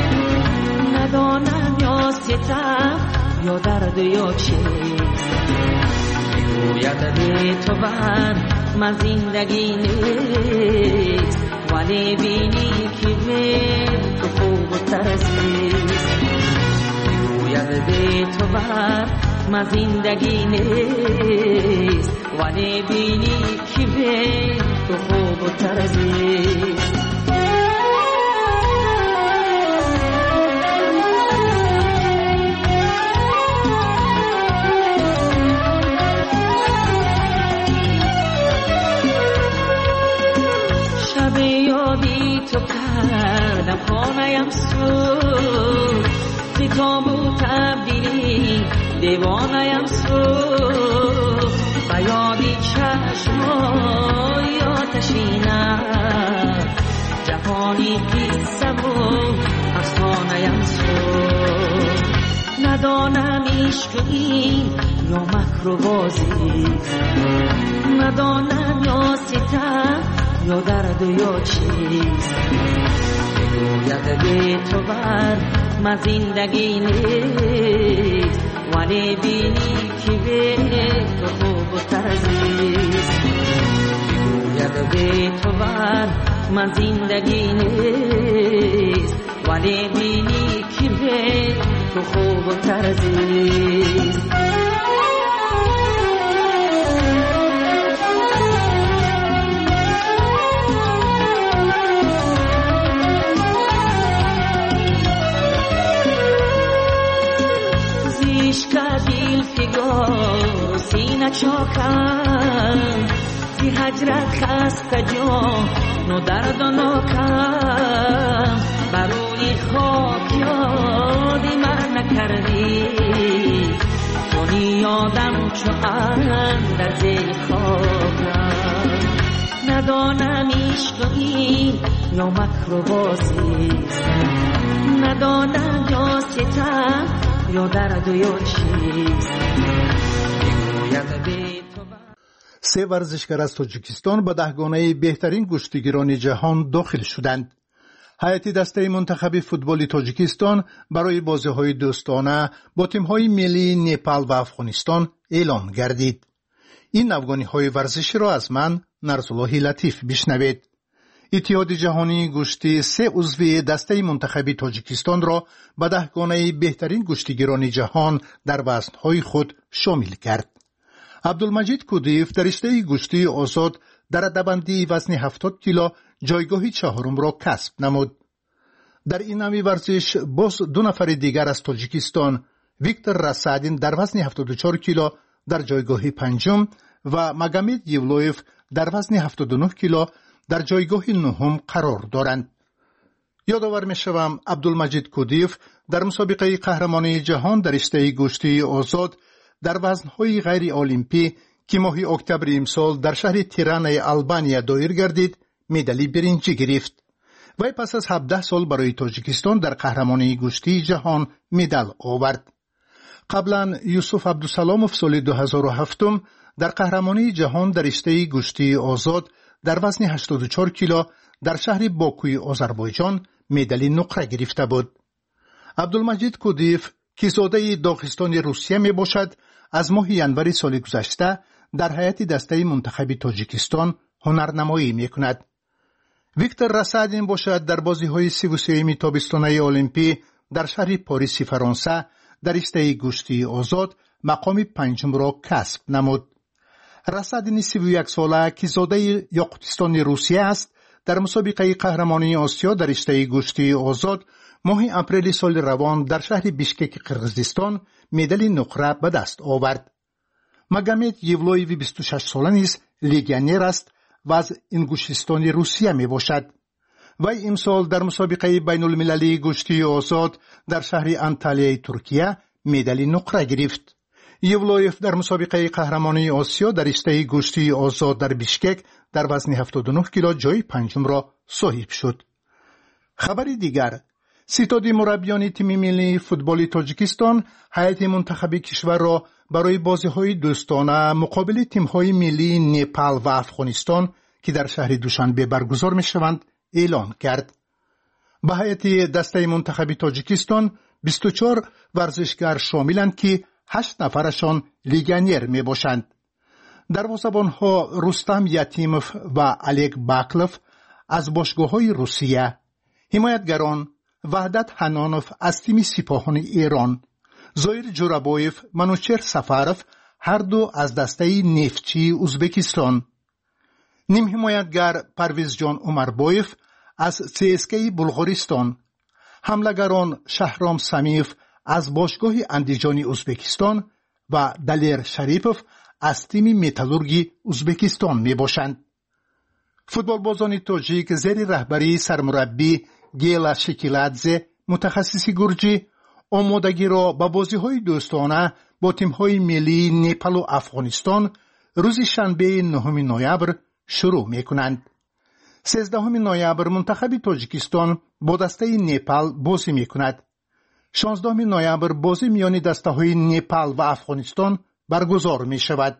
ندانم یا ستم یا درد یا چیز، میگوید به تو من زندگی نیست، ولی بینی که به تو خوب و ترسیست، میگوید به تو من زندگی نیست، ولی بینی که به تو خوب و ترسیست. شب یادی تو کردم خانه‌ام سوز، کتاب و تبدیلی دیوانه‌ام سوز، و یادی چشمای آتشینم، جهانی قصه و افسانه‌ام سوز. ندانم عشق این یا مکر و بازی، ندانم یا ستم یا درد یا چیز، میگوید به تو من زندگی نیست، ولی بینی که به تو خوب و ترزیست، میگوید به تو من زندگی نیست، ولی بینی که به تو خوب و ترزیست. کدیل فگار سینه چاکم، زی هجرت خسته جان و درد و ناکم، بروی خاک یادی من نکردی، کنی یادم چو در زیر خاکم. ندانم عشق این یا مکر و بازی، ندانم یا ستم یا درد و یا چیز.
سه ورزشگر از تاجیکستان به دهگانه بهترین کشتیگیران جهان داخل شدند. ҳайати дастаи мунтахаби футболи тоҷикистон барои бозиҳои дӯстона бо тимҳои миллии непал ва афғонистон эълон гардид. ин афғониҳои варзиширо аз ман нарзуллоҳи латиф бишнавед. иттиҳоди ҷаҳонии гӯшти 3 узви дастаи мунтахаби тоҷикистонро ба 10-гонаи беҳтарин гӯштигирони ҷаҳон дар вазнҳои худ шомил кард. абдулмаҷид кудиев дар риштаи гӯштии озод дар адабандии вазни 70 кило ҷойгоҳи чаҳорумро касб намуд. дар ин навъи варзиш боз 2 нафари дигар аз тоҷикистон, Виктор Расадин дар вазни 74 кило дар ҷойгоҳи панҷум ва Магомед Евлоев дар вазни 79 кило дар ҷойгоҳи нуҳум қарор доранд. ёдовар мешавам, абдулмаҷид кудиев дар мусобиқаи қаҳрамонии ҷаҳон дар риштаи гӯштии озод дар вазнҳои ғайриолимпӣ ки моҳи октябри имсол дар шаҳри Тиранаи Албания доир гардид, медали биринҷӣ гирифт. вай пас аз 17 сол барои тоҷикистон дар қаҳрамонии гӯштии ҷаҳон медал овард. қаблан Юсуф Абдусаломов соли 2007 дар қаҳрамонии ҷаҳон дар риштаи гӯштии озод дар вазни 84 кило дар шаҳри Бокуи Озарбойҷон медали нуқра гирифта буд. абдулмаҷид кудиев ки зодаи Доғистони Русия мебошад, аз моҳи январи соли гузашта дар ҳайати дастаи мунтахаби тоҷикистон ҳунарнамоӣ мекунад. Виктор Расадин бошад дар бозиҳои 33-ми тобистонаи олимпӣ дар шаҳри Пориси Фаронса дар риштаи гӯштии озод мақоми панҷумро касб намуд. Расадини 31 сола ки зодаи Ёқутистони Русия аст, дар мусобиқаи қаҳрамонии Осиё дар риштаи гӯштии озод моҳи апрели соли равон дар шаҳри Бишкеки Қирғизистон медали нуқра ба даст овард. Магомед Евлоеви 26 сола низ легионер аст ва аз Ингушистони Русия мебошад. вай имсол дар мусобиқаи байнулмилалии гӯштии озод дар шаҳри Анталияи Туркия медали нуқра гирифт. Евлоев дар мусобиқаи қаҳрамонии Осиё дар риштаи гӯштии озод дар Бишкек дар вазни 79 кило ҷойи панҷумро соҳиб шуд. хабари дигар, ситоди мураббиёни тими миллии футболи Тоҷикистон ҳайати мунтахаби кишварро барои бозиҳои дӯстона муқобили тимҳои миллии Непал ва Афғонистон ки дар шаҳри Душанбе баргузор мешаванд эълон кард. ба ҳайати дастаи мунтахаби Тоҷикистон 24 варзишгар шомиланд ки 8 нафарашон легионер мебошанд. дарвозабонҳо Рустам Ятимов ва Олег Баклов аз бошгоҳҳои Русия, ҳимоятгарон Ваҳдат Ҳанонов аз тими сипоҳони Эрон, Зоир Ҷурабоев, Манучер Сафаров ҳарду аз дастаи нефтчии Узбекистон, нимҳимоятгар Парвизҷон Умарбоев аз ЦСКаи Булғористон, ҳамлагарон Шаҳром Самиев аз бошгоҳи Андиҷони Узбекистон ва Далер Шарипов аз тими Металлурги Узбекистон мебошанд. футболбозони тоҷик зери раҳбарии сармураббӣ Гела Шекиладзе, мутахассиси гурҷӣ, омодагиро ба бозиҳои дӯстона бо тимҳои миллии Непалу Афғонистон рӯзи шанбеи 9 ноябр шурӯъ мекунанд. 13 ноябр мунтахаби Тоҷикистон бо дастаи Непал бозӣ мекунад. 16 ноябр бозӣ миёни дастаҳои Непал ва Афғонистон баргузор мешавад.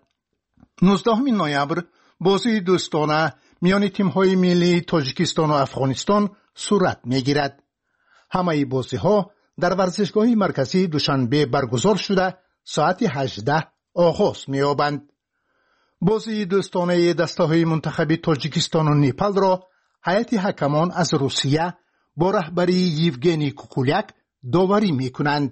19 ноябр бозии дӯстона миёни тимҳои миллии Тоҷикистону Афғонистон сурат мегирад. ҳамаи бозиҳо дар варзишгоҳи марказии Душанбе баргузор шуда соати 18 оғоз меёбанд. бозии дӯстонаи дастаҳои мунтахаби Тоҷикистону Непалро ҳайати ҳакамон аз Русия бо раҳбарии Евгений Кукуляк доварӣ мекунанд.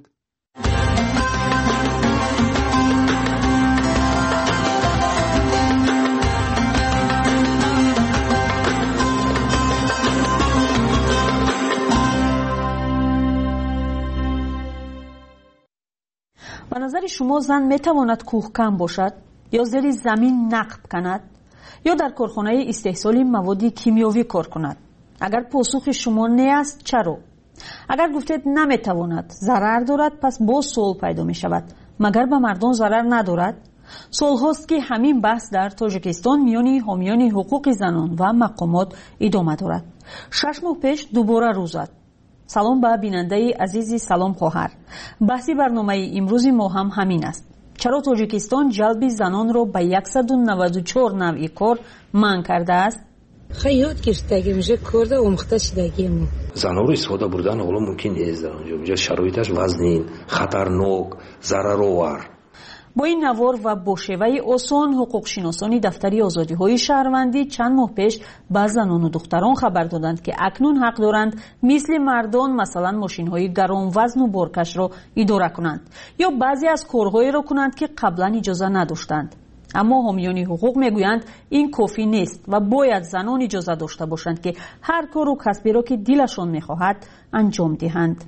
ба назари шумо зан метавонад кӯҳкам бошад ё зери замин нақб канад ё дар корхонаи истеҳсоли маводи кимиёвӣ кор кунад? агар посухи шумо не аст, чаро? агар гуфтед наметавонад, зарар дорад, пас боз суол пайдо мешавад, магар ба мардон зарар надорад? солҳост ки ҳамин баҳс дар Тоҷикистон миёни ҳомиёни ҳуқуқи занон ва мақомот идома дорад. 6 моҳ пеш дубора рӯз зад. салом ба бинандаи азизи Салом хоҳар. баҳси барномаи имрӯзи мо ҳам ҳамин аст. чаро Тоҷикистон ҷалби занонро ба 194 навъи кор манъ кардааст?
خیلی یاد گرفتگی میشه کرده اومخته شدگی مو
زنها رو استفاده بردن حالا ممکن نیست در اونجا شرایطش وزنین خطرناک ضررآور.
با این نوار و با شیوه آسان حقوق شناسان دفتری آزادی های شهروندی چند ماه پیش به زنان و دختران خبر دادند که اکنون حق دارند مثل مردان مثلا ماشین های گران وزن و بارکش را اداره کنند یا بعضی از کارهایی را کنند که قبلا اجازه نداشتند. اما حامیان حقوق میگویند این کافی نیست و باید زنان اجازه داشته باشند که هر کار و کسبی را که دلشان میخواهد انجام دهند.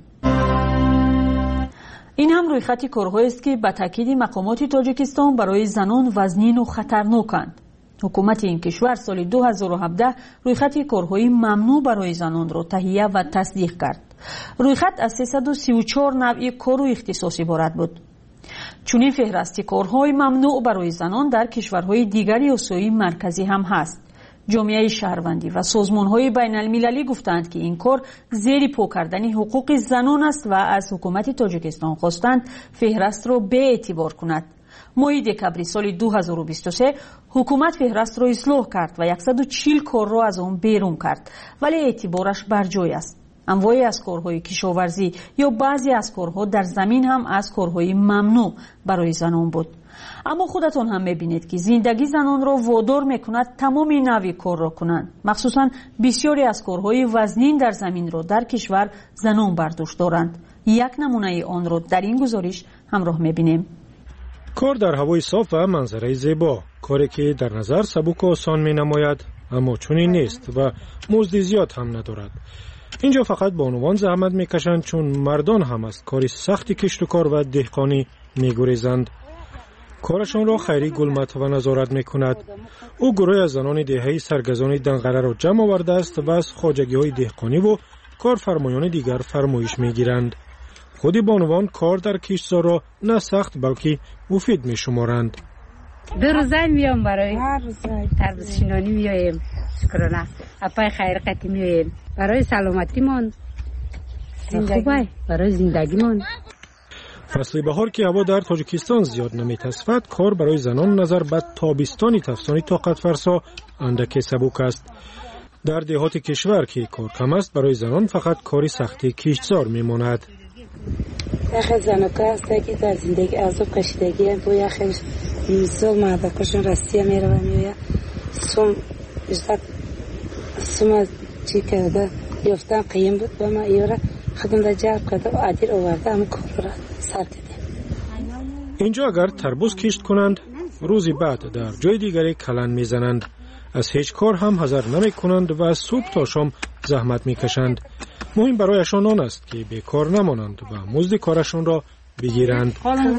این هم رویخط کارهایی است که به تاکید مقامات تاجیکستان برای زنان وزنین و خطرناکند. حکومت این کشور سال 2017 رویخط کارهای ممنوع برای زنان را تهیه و تصدیق کرد. رویخط از 334 نوع کار و اختصاص عبارت بود. چنین فهرست کارهای ممنوع برای زنان در کشورهای دیگری آسیای مرکزی هم هست. جامعه شهروندی و سازمان‌های بین‌المللی گفتند که این کار زیر پا کردن حقوق زنان است و از حکومت تاجیکستان خواستند فهرست را به اعتبار کند. ماه دکامبر سال 2023 حکومت فهرست را اصلاح کرد و 140 کار را از آن بیرون کرد، ولی اعتبارش بر جای است. انواعی از کارهای کشاورزی یا بعضی از کارها در زمین هم از کارهای ممنوع برای زنان بود. اما خودتان هم میبینید که زندگی زنان را وادار میکند تمام نوع کار را کنند. مخصوصا بسیاری از کارهای وزنین در زمین را در کشور زنان برداشت دارند. یک نمونه آن را در این گزارش همراه میبینیم.
کار در هوای صاف و منظره زیبا، کاری که در نظر سبک و آسان مینماید اما چنین نیست و مزد زیاد هم ندارد. اینجا فقط بانوان زحمت میکشند چون مردان هم از کار سخت کشت و کار و دهقانی میگریزند. کارشان را خیری گلمت و نظارت میکند. او گروه از زنان دهه‌ای سرگزان دنقره را جمع آورده است و از خواجگی های دهقانی و کارفرمایان دیگر فرمایش میگیرند. خود بانوان کار در کشتزار را نه سخت بلکه مفید میشمارند.
دو روزه میام برای تربیت شینانی میایم، شکرانه اپای خیر قتی میایم برای سلامتیمان، خوبه برای زندگیمان.
فصل بهار که هوا در تاجیکستان زیاد نمیتصفد، کار برای زنان نظر به تابستانی تفسانی طاقت فرسا اندک سبک است. در دهات کشور که کار کم است، برای زنان فقط کاری سختی کشتزار میماند.
یخ زنکا است که در زندگی عذاب کشیدگی با یخ سال مادرکشون راستی میره و میویا سوم چی کرده یافتن قیم بود با ما ایورا خدم در جرب کرده و عدیر آورده اما کار را سر دیده.
اینجا اگر تربوز کشت کنند روزی بعد در جای دیگری کلن میزنند. از هیچ کار هم حذر نمی کنند و از صبح تا شام زحمت میکشند. مهم برایشان آن است که بیکار نمانند و مزد کارشان را بگیرند.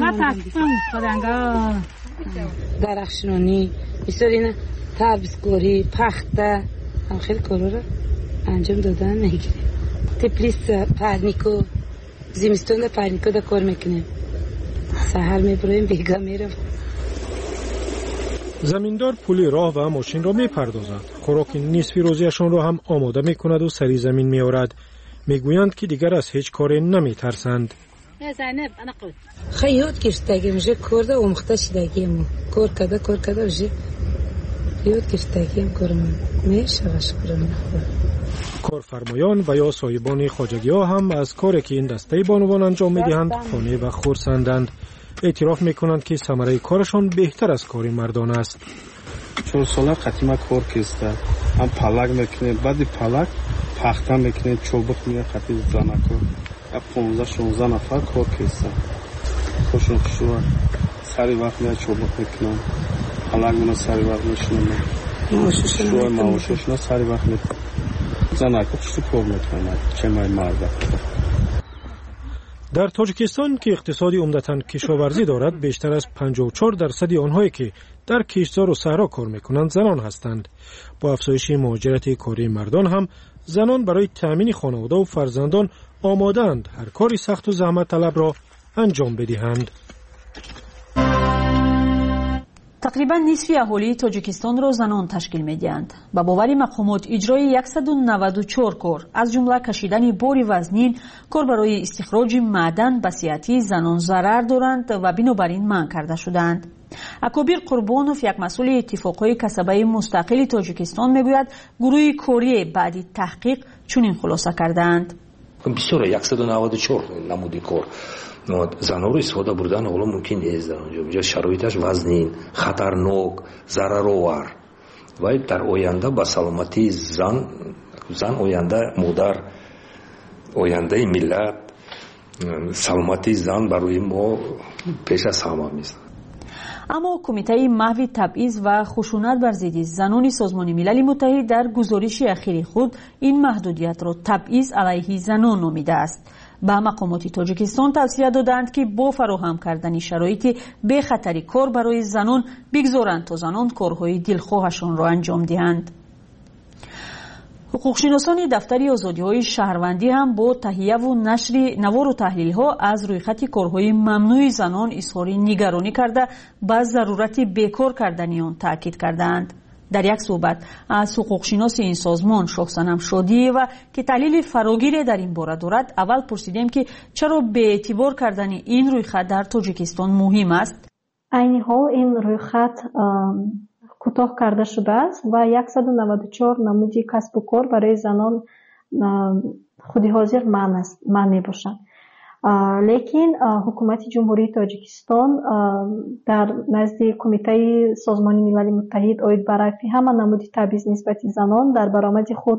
درخشانی بسیاری تربیزگاری پخته هم خیلی کارا را انجام دادن میگیریم. تپلیس پرنیکو زمستون پرنیکو دا کار میکنیم. سحر میبریم بیگا میرم.
زمیندار پول راه و ماشین را میپردازد. خوراک نصفی روزیشان را هم آماده میکند و سری زمین میآورد. میگویند که دیگر از هیچ کاری نمیترسند.
خیلی یاد گرفتگی میشه کرده اومخته شدگی مو کار کرده میشه یاد گرفتگی هم کارم میشه شکرانه.
کارفرمایان و یا صاحبان خواجگی ها هم از کاری که این دسته بانوان انجام میدهند خانه و خرسندند. اعتراف میکنند که ثمره کارشان بهتر از کار مردان است.
4 ساله قدیما کار کسته هم پلک میکنه بعد پلک پخته میکنه چوبک میگه خطی زنکو 15-16 نفر کار کسته خوشون شو سری وقت میاد چوبک میکنن پلک منو سری وقت میشونن شو معاششون سری وقت میکنن زنکو چطور کار میکنن چه مای مرده.
در تاجیکستان که اقتصادی عمدتاً کشاورزی دارد، بیشتر از 54% آنهایی که در کشتزار و صحرا کار میکنند زنان هستند. با افزایش مهاجرت کاری مردان هم زنان برای تأمین خانواده و فرزندان آماده‌اند هر کاری سخت و زحمت طلب را انجام بدهند.
تقریبا نصف اهالی تاجیکستان را زنان تشکیل می‌دهند. با باور مقامات اجرای 194 کار از جمله کشیدن بار وزنین، کار برای استخراج معدن به صحت زنان ضرر دارند و بنابراین منع کرده شدند. акобир қурбонов як масъули иттифоқҳои касабаи мустақили тоҷикистон мегӯяд гурӯҳи корие баъди таҳқиқ чунин хулоса кардаанд.
бисёр 194 намуди кор занҳоро истифода бурдан ҳоло мумкин нест. дар онҷо шароиташ вазнин, хатарнок, зараровар ва дар оянда ба саломатии зан оянда модар, ояндаи миллат, саломатии зан барои мо пеш аз ҳама аст.
аммо кумитаи маҳви табъиз ва хушунат бар зидди занони созмони милали муттаҳид дар гузориши ахири худ ин маҳдудиятро табъиз алайҳи занон номидааст. ба мақомоти тоҷикистон тавсия доданд ки бо фароҳам кардани шароити бехатари кор барои занон бигзоранд то занон корҳои дилхоҳашонро анҷом диҳанд. ҳуқуқшиносони дафтари озодиҳои шаҳрвандӣ ҳам бо таҳияву нашри навору таҳлилҳо аз рӯйхати корҳои мамнӯи занон изҳори нигаронӣ карда ба зарурати бекор кардани он таъкид кардаанд. дар як суҳбат аз ҳуқуқшиноси ин созмон шоҳсанам шодиева ки таҳлили фарогире дар ин бора дорад аввал пурсидем ки чаро беэътибор кардани ин рӯйхат дар тоҷикистон муҳим аст.
айни ҳол ин рӯйхат кӯтоҳ карда шудааст ва 194 намуди касбу кор барои занон худи ҳозир маън мебошад. лекин ҳукумати ҷумҳурии тоҷикистон дар назди кумитаи созмони милали муттаҳид оид ба рафъи ҳама намуди табъиз нисбати занон дар баромади худ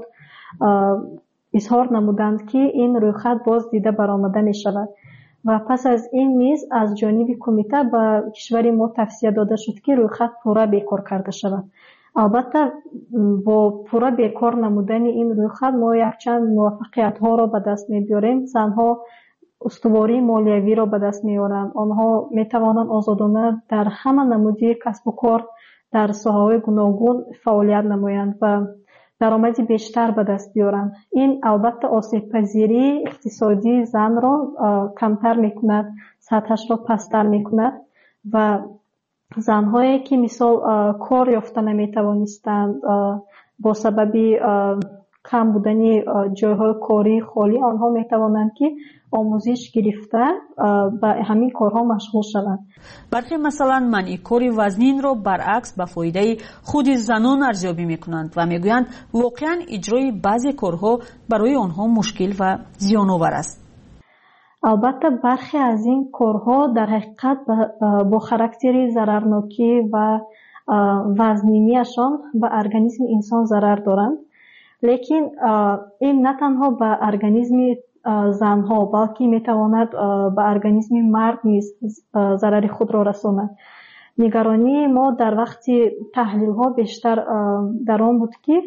изҳор намуданд ки ин рӯйхат боз дида баромада мешавад ва пас аз ин низ аз ҷониби кумита ба кишвари мо тавсия дода шуд ки рӯйхат пурра бекор карда шавад. албатта бо пурра бекор намудани ин рӯйхат мо якчанд муваффақиятҳоро ба даст мебиёрем. занҳо устувории молиявиро ба даст меоранд. онҳо метавонанд озодона дар ҳама намуди касбу кор дар соҳаҳои гуногун фаъолият намоянд ва даромади бештар ба даст биёранд. ин албатта осебпазирии иқтисодии занро камтар мекунад, сатҳашро пасттар мекунад ва занҳое ки мисол кор ёфта наметавонистанд бо сабаби кам будани ҷойҳои кории холӣ, онҳо метавонанд ки омӯзиш гирифта ба ҳамин корҳо машғул шаванд.
бархе масалан манъи кори вазнинро баръакс ба фоидаи худи занон арзёбӣ мекунанд ва мегӯянд воқеан иҷрои баъзе корҳо барои онҳо мушкил ва зиёновар аст.
албатта бархе аз ин корҳо дар ҳақиқат бо характери зарарнокӣ ва вазнинияшон ба организми инсон зарар доранд. лекин ин на танҳо ба организми занҳо балки метавонад ба организми мард низ зарари худро расонад. нигаронии мо дар вақти таҳлилҳо бештар дар он буд ки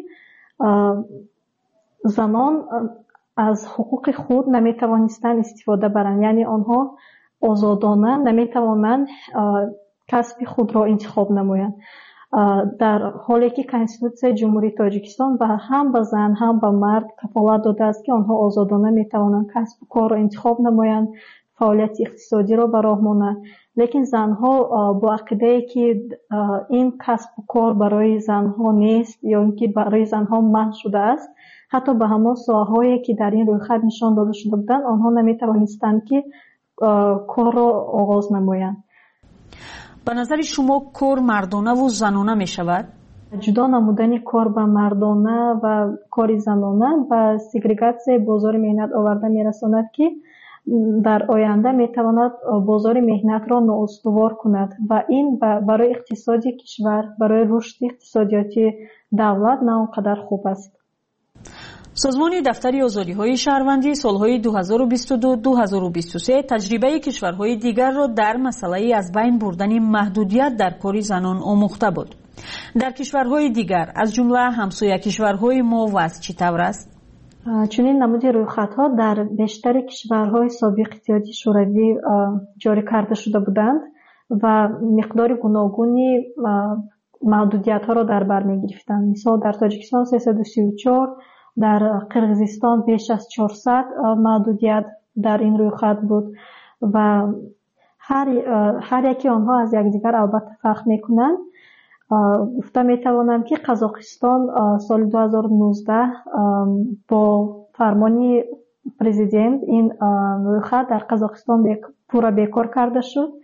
занон аз ҳуқуқи худ наметавонистанд истифода баранд, яъне онҳо озодона наметавонанд касби худро интихоб намоянд. дар ҳоле ки конститутсияи ҷумҳурии тоҷикистон ҳам ба зан ҳам ба мард кафолат додааст ки онҳо озодона метавонанд касбу корро интихоб намоянд, фаъолияти иқтисодиро ба роҳ монанд. лекин занҳо бо ақидае ки ин касбу кор барои занҳо нест ё ин ки барои занҳо маҳв шудааст, ҳатто ба ҳамон соҳаҳое ки дар ин рӯйхат нишон дода шуда буданд, онҳо наметавонистанд ки корро оғоз намоянд.
ба назари шумо кор мардонаву занона мешавад?
ҷудо намудани кор ба мардона ва кори занона ба сегрегатсияи бозори меҳнат оварда мерасонад ки дар оянда метавонад бозори меҳнатро ноустувор кунад ва ин барои иқтисоди кишвар, барои рушди иқтисодиёти давлат на он қадар хуб аст.
созмони дафтари озодиҳои шаҳрвандӣ солҳои 2022-2023 таҷрибаи кишварҳои дигарро дар масъалаи аз байн бурдани маҳдудият дар кори занон омӯхта буд. дар кишварҳои дигар аз ҷумла ҳамсоя кишварҳои мо вазъ чӣ тавр аст?
чунин намуди рӯйхатҳо дар бештари кишварҳои собиқи иттиҳоди шӯравӣ ҷорӣ карда шуда буданд ва миқдори гуногуни маҳдудиятҳоро дар бар мегирифтанд. мисол дар тоҷикистон 334, дар қирғизистон беш аз 400 маҳдудият дар ин рӯйхат буд ва ҳар яки онҳо аз якдигар албатта фарқ мекунанд. гуфта метавонам ки қазоқистон соли 2019 бо фармони президент ин рӯйхат дар қазоқистон пурра бекор карда шуд.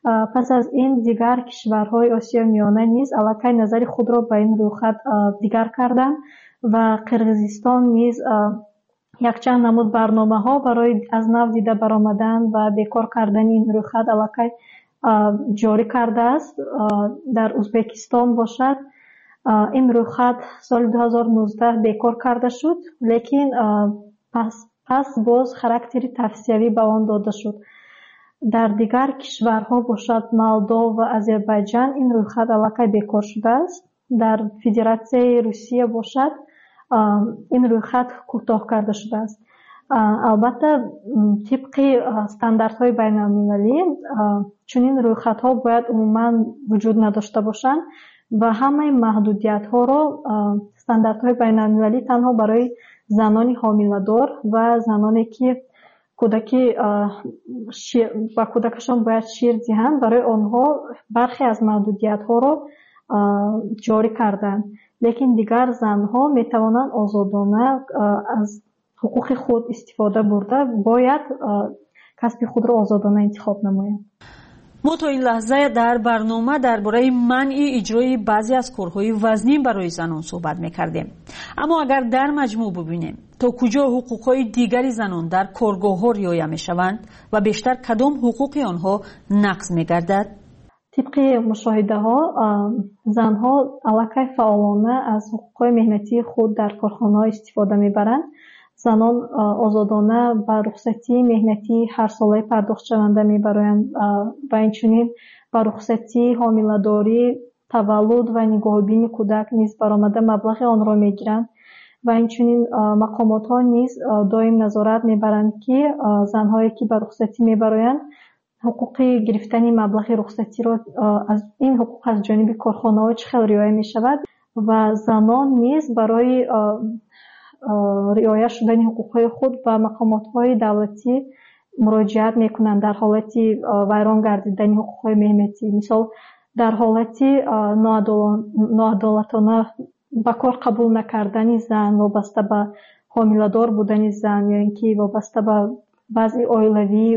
پس از این دیگر کشورهای آسیای میانه نیز الکی نظر خود را به این رویخط دیگر کردند و قرقیزستان نیز یکچند نمود برنامه ها برای از نو دیده برآمدن و بیکار کردن این رویخط الکی جاری کرده است. در ازبکستان باشد این رویخط سال 2019 بیکار کرده شد، لیکن پس باز خاراکتری توصیوی به آن داده شد. در دیگر کشورها باشد مولدو و آذربایجان این رویخط الکی بیکار شده است. در فدراسیای روسیه باشد این رویخط کوتاه کرده شده است. البته طبق استانداردهای بین‌المللی چنین رویخط‌ها باید عموما وجود نداشته باشند و همه محدودیت‌ها را استانداردهای بین‌المللی تنها برای زنان حامله‌دار و زنانی که با کودکشان باید شیر دهند برای آنها برخی از محدودیت‌ها را جاری کردند، لیکن دیگر زنها میتوانند آزادانه از حقوق خود استفاده برده باید کسب خود را آزادانه انتخاب نمایند.
ما تا این لحظه در برنامه درباره منع اجرای بعضی از کارهای وزنی برای زنان صحبت میکردیم، اما اگر در مجموع ببینیم تا کجا حقوقهای دیگری زنان در کارگاه‌ها رعایت میشوند و بیشتر کدام حقوق آنها نقض میگردد؟
طبق مشاهده ها زنها الکی فعالانه از حقوق مهنتی خود در کارخانه‌ها استفاده میبرند. زنان آزادانه به رخصتی مهنتی هر ساله پرداخت شونده میبرند و اینچنین به رخصتی حامله‌داری، تولد و نگاهبینی کودک نیز برآمده مبلغ آن را میگیرند و اینچنین مقامات ها نیز دائم نظارت میبرند که زنهایی که به رخصتی میبرند حقوق گرفتن مبلغ رخصتی را از این حقوق از جانب کارخانه‌ها چه خیلی رعایت میشود و زنان نیز برای رعایت شدن حقوق خود به مقامات‌های دولتی مراجعت میکنند در حالت ویران گردیدن حقوق مهنتی. مثال در حالت ناعدالتانه به کار قبول نکردن زن وابسته به حامله‌دار بودن زن یا اینکه وابسته به بعضی اویلوی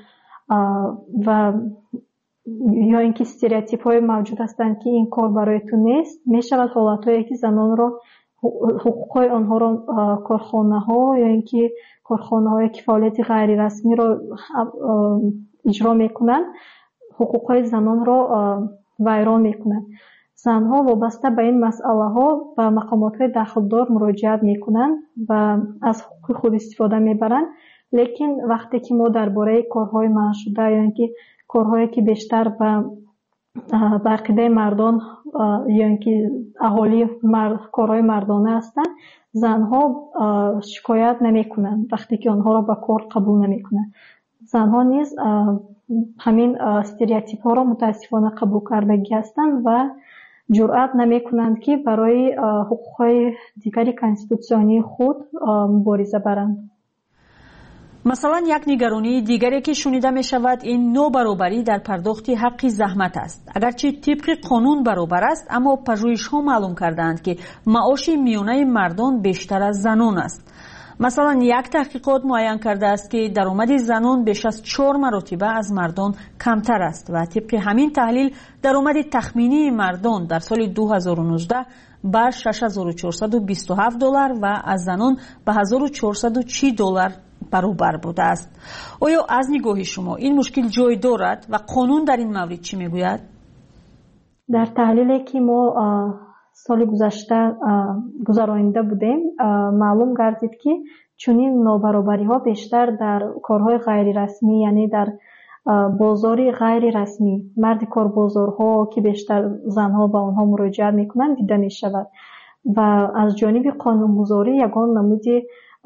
و یا اینکه استریوتیپ های موجود هستند که این کار برای تو نیست، میشود حالت‌هایی که زنان را حقوق آنها را کارخانه ها یا اینکه کارخانه های که فعالیت غیر رسمی را اجرا میکنند حقوق زنان را ویران میکنند. زنها وابسته به این مسئله ها به مقامات های دخلدار مراجعت میکنند و از حقوق خود استفاده میبرند، لیکن وقتی که ما درباره کارهای منع شده یا اینکه کارهایی که بیشتر به عقیده مردان یا اینکه اهالی کارهای مردانه هستند زنها شکایت نمیکنند وقتی که آنها را به کار قبول نمیکنند. زنها نیز همین استریوتیپ ها را متاسفانه قبول کردگی هستند و جرأت نمیکنند که برای حقوق دیگری کانستیتوسیونی خود مبارزه برند.
مثلا یک نگرانی دیگری که شنیده می شود این نابرابری در پرداخت حق زحمت است. اگرچه طبق قانون برابر است، اما پژوهش‌ها معلوم کردند که معاش میانه مردان بیشتر از زنان است. مثلا یک تحقیقات معین کرده است که درآمد زنان بیش از 4 مرتبه از مردان کمتر است و طبق همین تحلیل درآمد تخمینی مردان در سال 2019 به $6427 و از زنان به $1430 برابر بوده است. آیا از نگاه شما این مشکل جای دارد و قانون در این مورد چی میگوید؟
در تحلیلی که ما سال گذشته گذرانیده بودیم معلوم گردید که چنین نابرابری ها بیشتر در کارهای غیر رسمی، یعنی در بازاری غیر رسمی، مرد کار بازارها که بیشتر زنها به آنها مراجعت میکنند دیده می شود و از جانب قانونگذاری یگان نمودی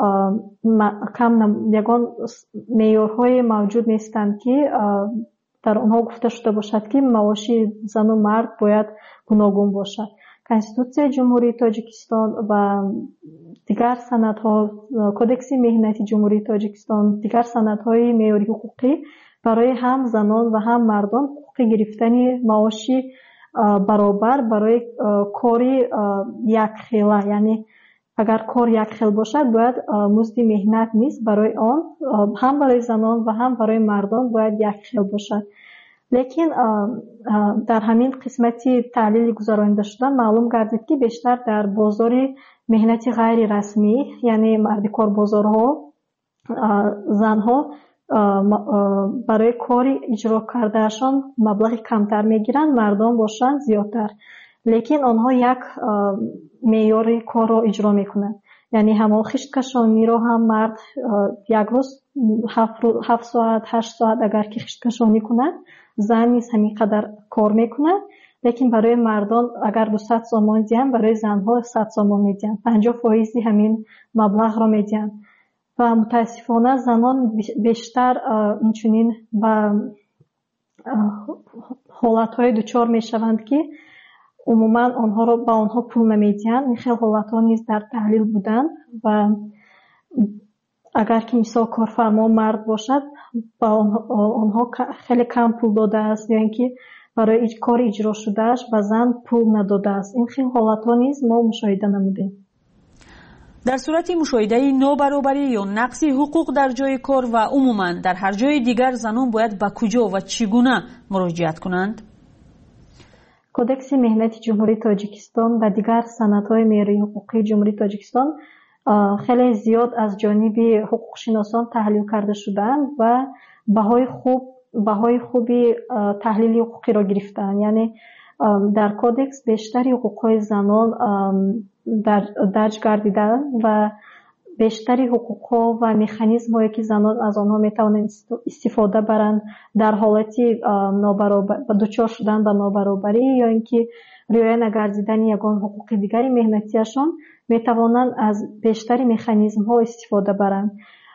یگان معیارهای موجود نیستند که در آنها گفته شده باشد که معاش زن و مرد باید گوناگون باشد. کنستیتوسیای جمهوری تاجیکستان و دیگر سندها، کدکس مهنتی جمهوری تاجیکستان، دیگر سندهای معیاری حقوقی برای هم زنان و هم مردان حقوق گرفتن معاشی برابر برای کاری یک خیله، یعنی اگر کار یک خیل باشد باید مزد مهنت نیست برای آن هم برای زنان و هم برای مردان باید یک خیل باشد лекин дар ҳамин қисмати таҳлили гузаронида шуда маълум гардид ки бештар дар бозори меҳнати ғайрирасмӣ, яъне мардикорбозорҳо, занҳо барои кори иҷро кардаашон маблағи камтар мегиранд, мардон бошанд зиёдтар. лекин онҳо як меъёри корро иҷро мекунанд. яъне ҳамон хишткашониро ҳам мард як рӯз 7 соат 8 соат агар ки хишткашонӣ кунад, зан низ ҳамин қадар кор мекунад. лекин барои мардон агар 200 сомон диҳанд, барои занҳо 100 сомон медиҳанд. 50% ҳамин маблағро медиҳанд. ва мутаассифона занон бештар инчунин ба ҳолатҳое дучор мешаванд ки умуман онҳоро ба онҳо пул намедиҳанд. ин хел ҳолатҳо низ дар таҳлил буданд ва агар ки мисол корфармо мард бошад, ба онҳо хеле кам пул додааст ё ин ки барои кори иҷро шудааш ба зан пул надодааст. ин хел ҳолатҳо низ мо мушоҳида намудем.
дар сурати мушоҳидаи нобаробарӣ ё нақси ҳуқуқ дар ҷойи кор ва умуман дар ҳар ҷои дигар занон бояд ба куҷо ва чӣ гуна муроҷиат кунанд?
кодекси меҳнати ҷумҳурии Тоҷикистон ва дигар санадҳои меъёрии ҳуқуқии ҷумҳурии Тоҷикистон хеле зиёд аз ҷониби ҳуқуқшиносон таҳлил карда шудаанд ва баҳои хуби таҳлили ҳуқуқиро гирифтаанд. яъне дар кодекс бештари ҳуқуқҳои занон дарҷ гардиданд ва бештари ҳуқуқҳо ва механизмҳое ки занон аз онҳо метавонанд истифода баранд дар ҳолати дучор шудан ба нобаробарӣ ё ин ки риоя нагардидани ягон ҳуқуқи дигари меҳнатиашон метавонанд аз бештари механизмҳо истифода баранд.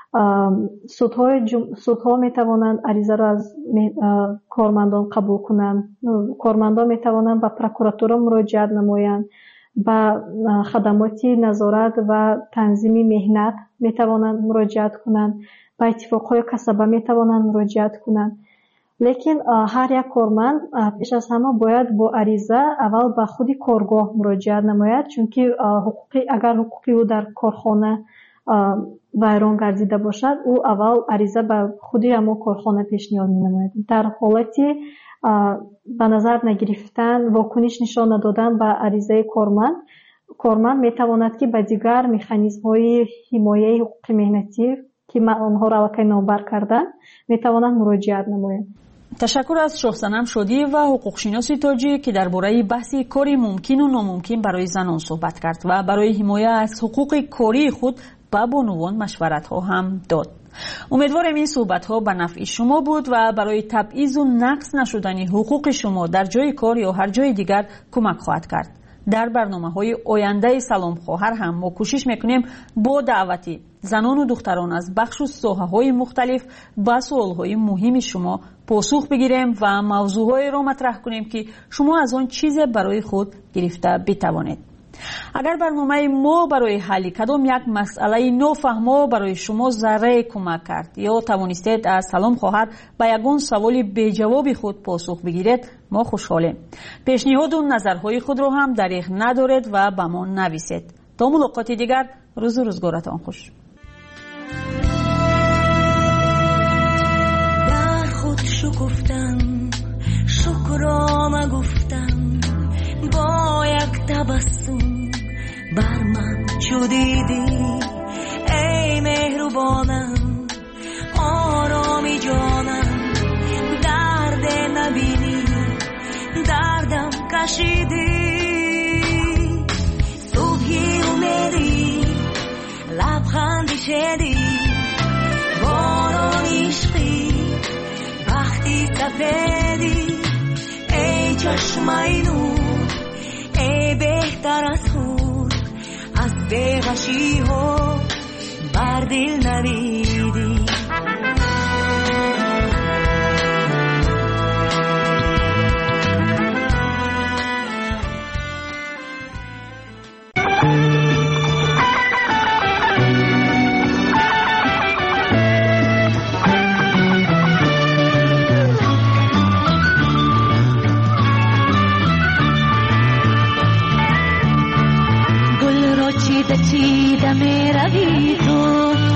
судҳо метавонанд аризаро аз кормандон қабул кунанд. кормандон метавонанд ба прокуратура муроҷиат намоянд. ба хадамоти назорат ва танзими меҳнат метавонанд муроҷиат кунанд. ба иттифоқҳои касаба метавонанд муроҷиат кунанд. лекин ҳар як корманд пеш аз ҳама бояд бо ариза аввал ба худи коргоҳ муроҷиат намояд, чунки агар ҳуқуқи ӯ дар корхона вайрон гардида бошад, ӯ аввал ариза ба худи ҳамон корхона пешниҳод менамояд. дар ҳолати ба назар нагирифтан, вокуниш нишон надодан ба аризаи корманд метавонад ки ба дигар механизмҳои ҳимояи ҳуқуқи меҳнатӣ ки онҳоро аллакай номбар карданд метавонанд муроҷиат намоянд.
ташаккур аз шоҳсанам Шодиев ва ҳуқуқшиноси тоҷик ки дар бораи баҳси кори мумкину номумкин барои занон суҳбат кард ва барои ҳимоя аз ҳуқуқи кории худ ба бонувон машваратҳо ҳам дод. умедворем ин суҳбатҳо ба нафъи шумо буд ва барои табъизу нақс нашудани ҳуқуқи шумо дар ҷойи кор ё ҳар ҷои дигар кӯмак хоҳад кард. дар барномаҳои ояндаи Салом Хоҳар ҳам мо кӯшиш мекунем бо даъвати занону духтарон аз бахшу соҳаҳои мухталиф ба суолҳои муҳими шумо посух бигирем ва мавзӯъҳоеро матраҳ кунем ки шумо аз он чизе барои худ гирифта битавонед. агар барномаи мо барои ҳалли кадом як масъалаи нофаҳмо барои шумо заррае кӯмак кард ё тавонистед аз Салом Хоҳар ба ягон саволи беҷавоби худ посух бигиред, мо хушҳолем. пешниҳоду назарҳои худро ҳам дариғ надоред ва ба мо нависед. то мулоқоти дигар, рӯзу рӯзгоратон хуш.
дар худ шукуфтам шукрона гуфтам با یک تبسم بر من چو دیدی ای مهربانم آرامی جانم درد نبینی دردم کشیدی صبحی اومدی لبخندی شدی باران عشقی وقتی سفیدی ای چشمای نور بهتر از خود از بی‌غشی ها بر دل نویدی چیده می روی تو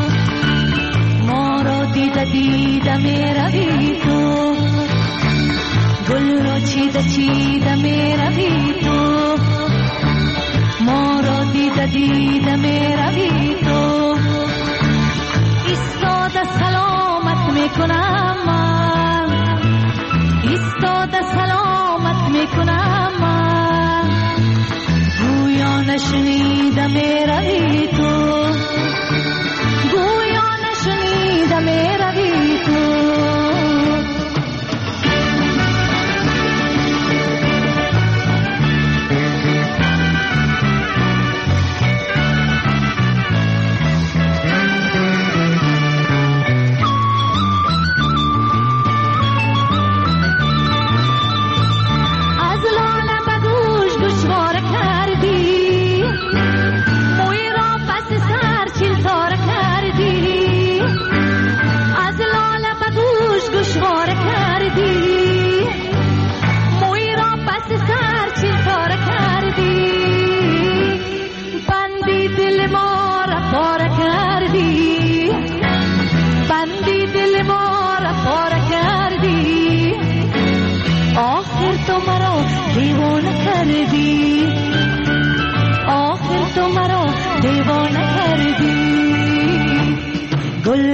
ما را دیده می روی تو گل را چیده چیده می روی تو ما را دیده دیده می روی تو ایستاده سلامت می کنم من ایستاده سلامت می کنم من گویا نشنیده می روی تو گویا نشنیده می روی تو گل